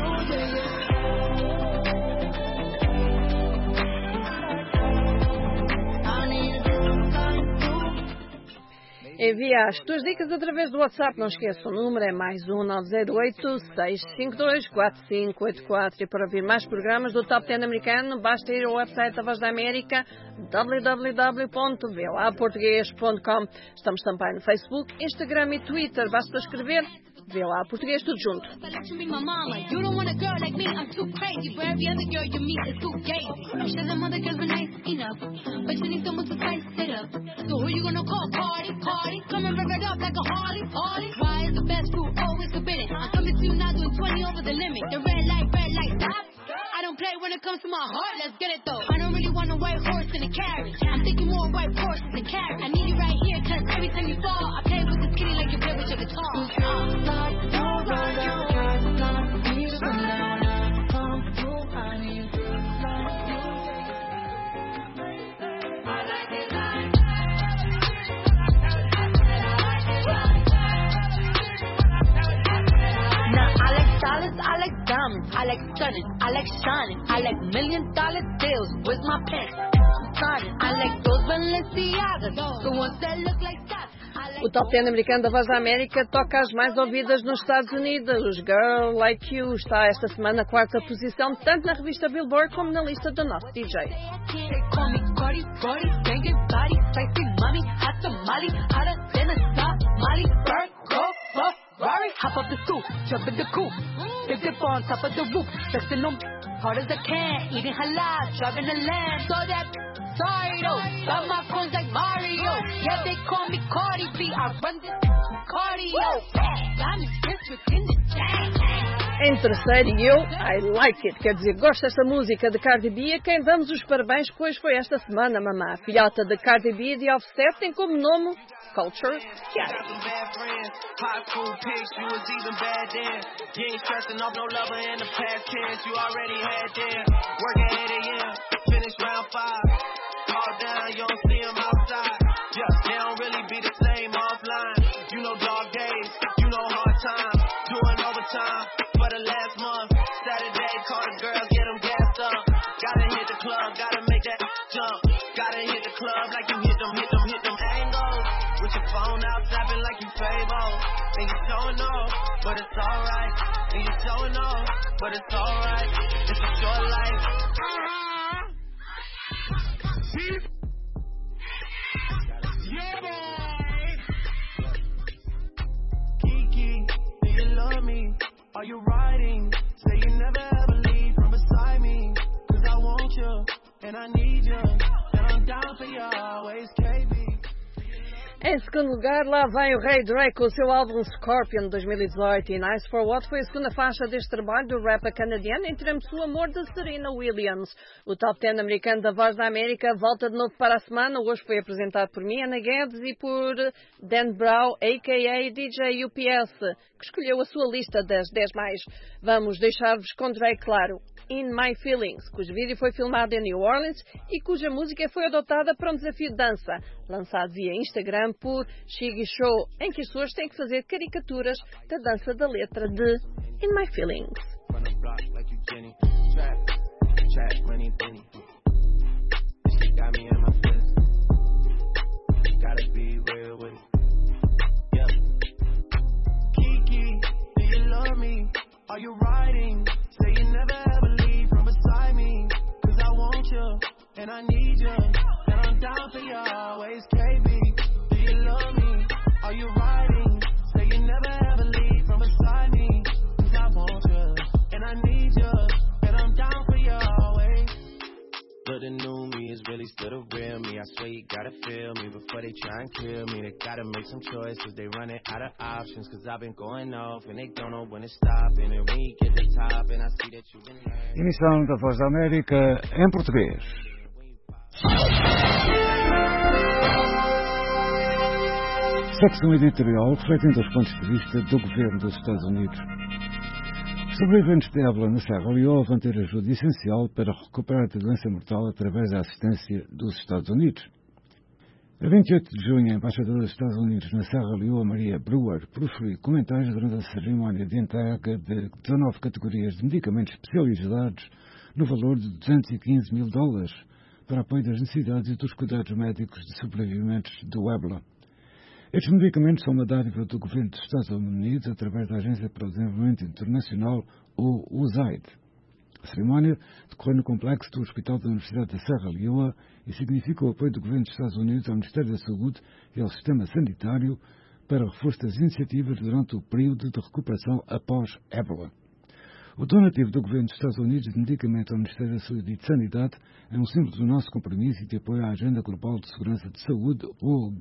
Envia as tuas dicas através do WhatsApp. Não esqueça, o número é +1 908 652 4584. E para ouvir mais programas do Top 10 americano, basta ir ao website da Voz da América, www.voaportugues.com. Estamos também no Facebook, Instagram e Twitter. Basta escrever VOA Português, tudo junto. Come and rev it up like a Harley. Why is the best food always forbidden? I'm coming to you now doing 20 over the limit. The red light, stop. I don't play when it comes to my heart, let's get it though. I don't really want a white horse in a carriage. I'm thinking more white horses than carriage. I need you right here, cause every time you fall, I play with the skinny like you play with your guitar. I like diamonds, I like stunning, I like shining, I like $1 million deals. Where's my pen? Signing. I like those Balenciagas, the ones that look like that. O Top 10 americano da Voz da América toca as mais ouvidas nos Estados Unidos. Girl Like You está esta semana na quarta posição, tanto na revista Billboard como na lista do nosso DJ. Hop up the stoop, jump in the coupe, big dip on top of the roof, flexing them hard as I can, eating halal, driving a lamb, so that sorry though, got my phones like Mario, yeah they call me Cardi B, I run this cardio, I'm district in the chain. Em terceiro, eu, I Like It, quer dizer, gosto desta música de Cardi B, a quem damos os parabéns, pois foi esta semana, mamá. A filhota de Cardi B de Offset tem como nome Culture Cat. For the last month, Saturday, call the girls, get them gassed up. Gotta hit the club, gotta make that jump. Gotta hit the club like you hit them angles. With your phone out, tapping like you Fable. And you showing off, but it's alright. And you showing off, but it's alright. It's a short life. Yeah, boy. Kiki, do you love me? Are you riding? Say you never ever leave from beside me. Cause I want you, and I need you. And I'm down for you always, KB. Em segundo lugar, lá vem o Rei Drake com o seu álbum Scorpion 2018 e Nice for What foi a segunda faixa deste trabalho do rapper canadiano em termos do amor de Serena Williams. O Top 10 americano da Voz da América volta de novo para a semana. Hoje foi apresentado por mim, Ana Guedes, e por Dan Brown, a.k.a. DJ UPS, que escolheu a sua lista das 10 mais. Vamos deixar-vos com Drake, claro. In My Feelings, cujo vídeo foi filmado em New Orleans e cuja música foi adotada para um desafio de dança, lançado via Instagram por Shiggy Show, em que as pessoas têm que fazer caricaturas da dança da letra de In My Feelings. Kiki, do you love me? Are you riding? Say you never ever leave from beside me. Cause I want you, and I need you, and I'm down for you always, KB. Do you love me? Are you riding? Say you never ever leave from beside me. Cause I want you, and I need you, and I'm down for you always. But the new me is really still the real me. I swear you gotta feel me before they try and kill me. They gotta make some choices, they running out of options. Cause I've been going off and they don't know when to stop. And when you get to the top and I see that you've been there. Emissão da Voz da América em português. Secção editorial refletindo os pontos de vista do governo dos Estados Unidos. Os sobreviventes de ébola na Serra Leoa vão ter ajuda essencial para recuperar da doença mortal através da assistência dos Estados Unidos. A 28 de junho, a embaixadora dos Estados Unidos na Serra Leoa, Maria Brewer, proferiu comentários durante a cerimónia de entrega de 19 categorias de medicamentos especializados no valor de $215 mil para apoio das necessidades e dos cuidados médicos de sobreviventes do ébola. Estes medicamentos são uma dádiva do governo dos Estados Unidos através da Agência para o Desenvolvimento Internacional, ou USAID. A cerimónia decorreu no complexo do Hospital da Universidade da Serra Leoa e significa o apoio do governo dos Estados Unidos ao Ministério da Saúde e ao sistema sanitário para o reforço das iniciativas durante o período de recuperação após ébola. O donativo do governo dos Estados Unidos de medicamento ao Ministério da Saúde e de Sanidade é um símbolo do nosso compromisso e de apoio à Agenda Global de Segurança de Saúde, ou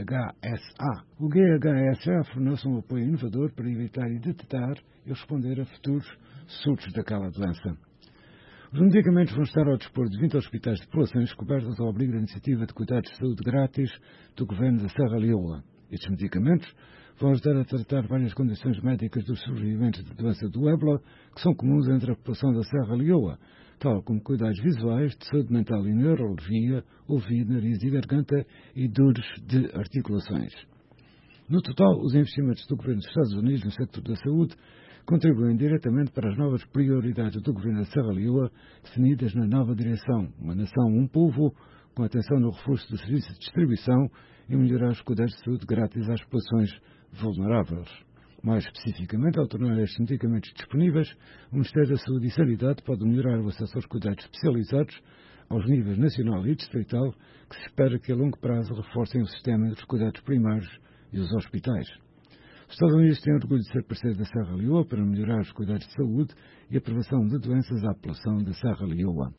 GHSA. O GHSA fornece um apoio inovador para evitar e detectar e responder a futuros surtos daquela doença. Os medicamentos vão estar ao dispor de 20 hospitais de populações cobertas ao abrigo da Iniciativa de Cuidados de Saúde Grátis do governo da Serra Leoa. Estes medicamentos vão ajudar a tratar várias condições médicas dos sobreviventes da doença do ébola, que são comuns entre a população da Serra Leoa, tal como cuidados visuais, de saúde mental e neurologia, ouvido, nariz e garganta e dores de articulações. No total, os investimentos do governo dos Estados Unidos no setor da saúde contribuem diretamente para as novas prioridades do governo da Serra Leoa, definidas na nova direção, uma nação, um povo, com atenção no reforço do serviço de distribuição e melhorar os cuidados de saúde grátis às populações vulneráveis. Mais especificamente, ao tornar estes medicamentos disponíveis, o Ministério da Saúde e Sanidade pode melhorar o acesso aos cuidados especializados aos níveis nacional e distrital, que se espera que a longo prazo reforcem o sistema dos cuidados primários e os hospitais. Os Estados Unidos têm orgulho de ser parceiro da Serra Leoa para melhorar os cuidados de saúde e a prevenção de doenças à população da Serra Leoa.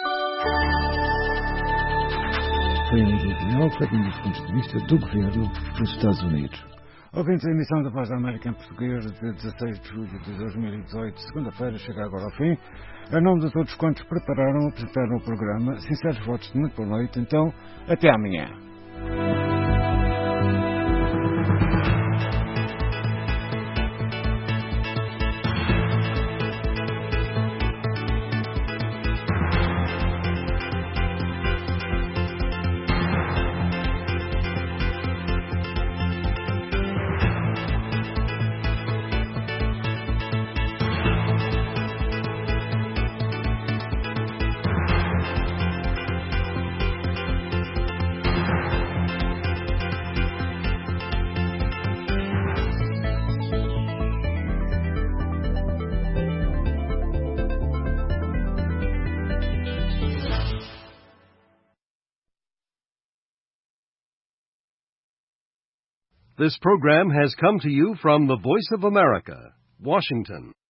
Foi a editorial refletindo os pontos de vista do governo dos Estados Unidos. Ouvintes, a emissão da Voz da América em português de 16 de julho de 2018, segunda-feira, chega agora ao fim. Em nome de todos quantos prepararam e apresentaram o programa, sinceros votos de muito boa noite. Então, até amanhã. This program has come to you from the Voice of America, Washington.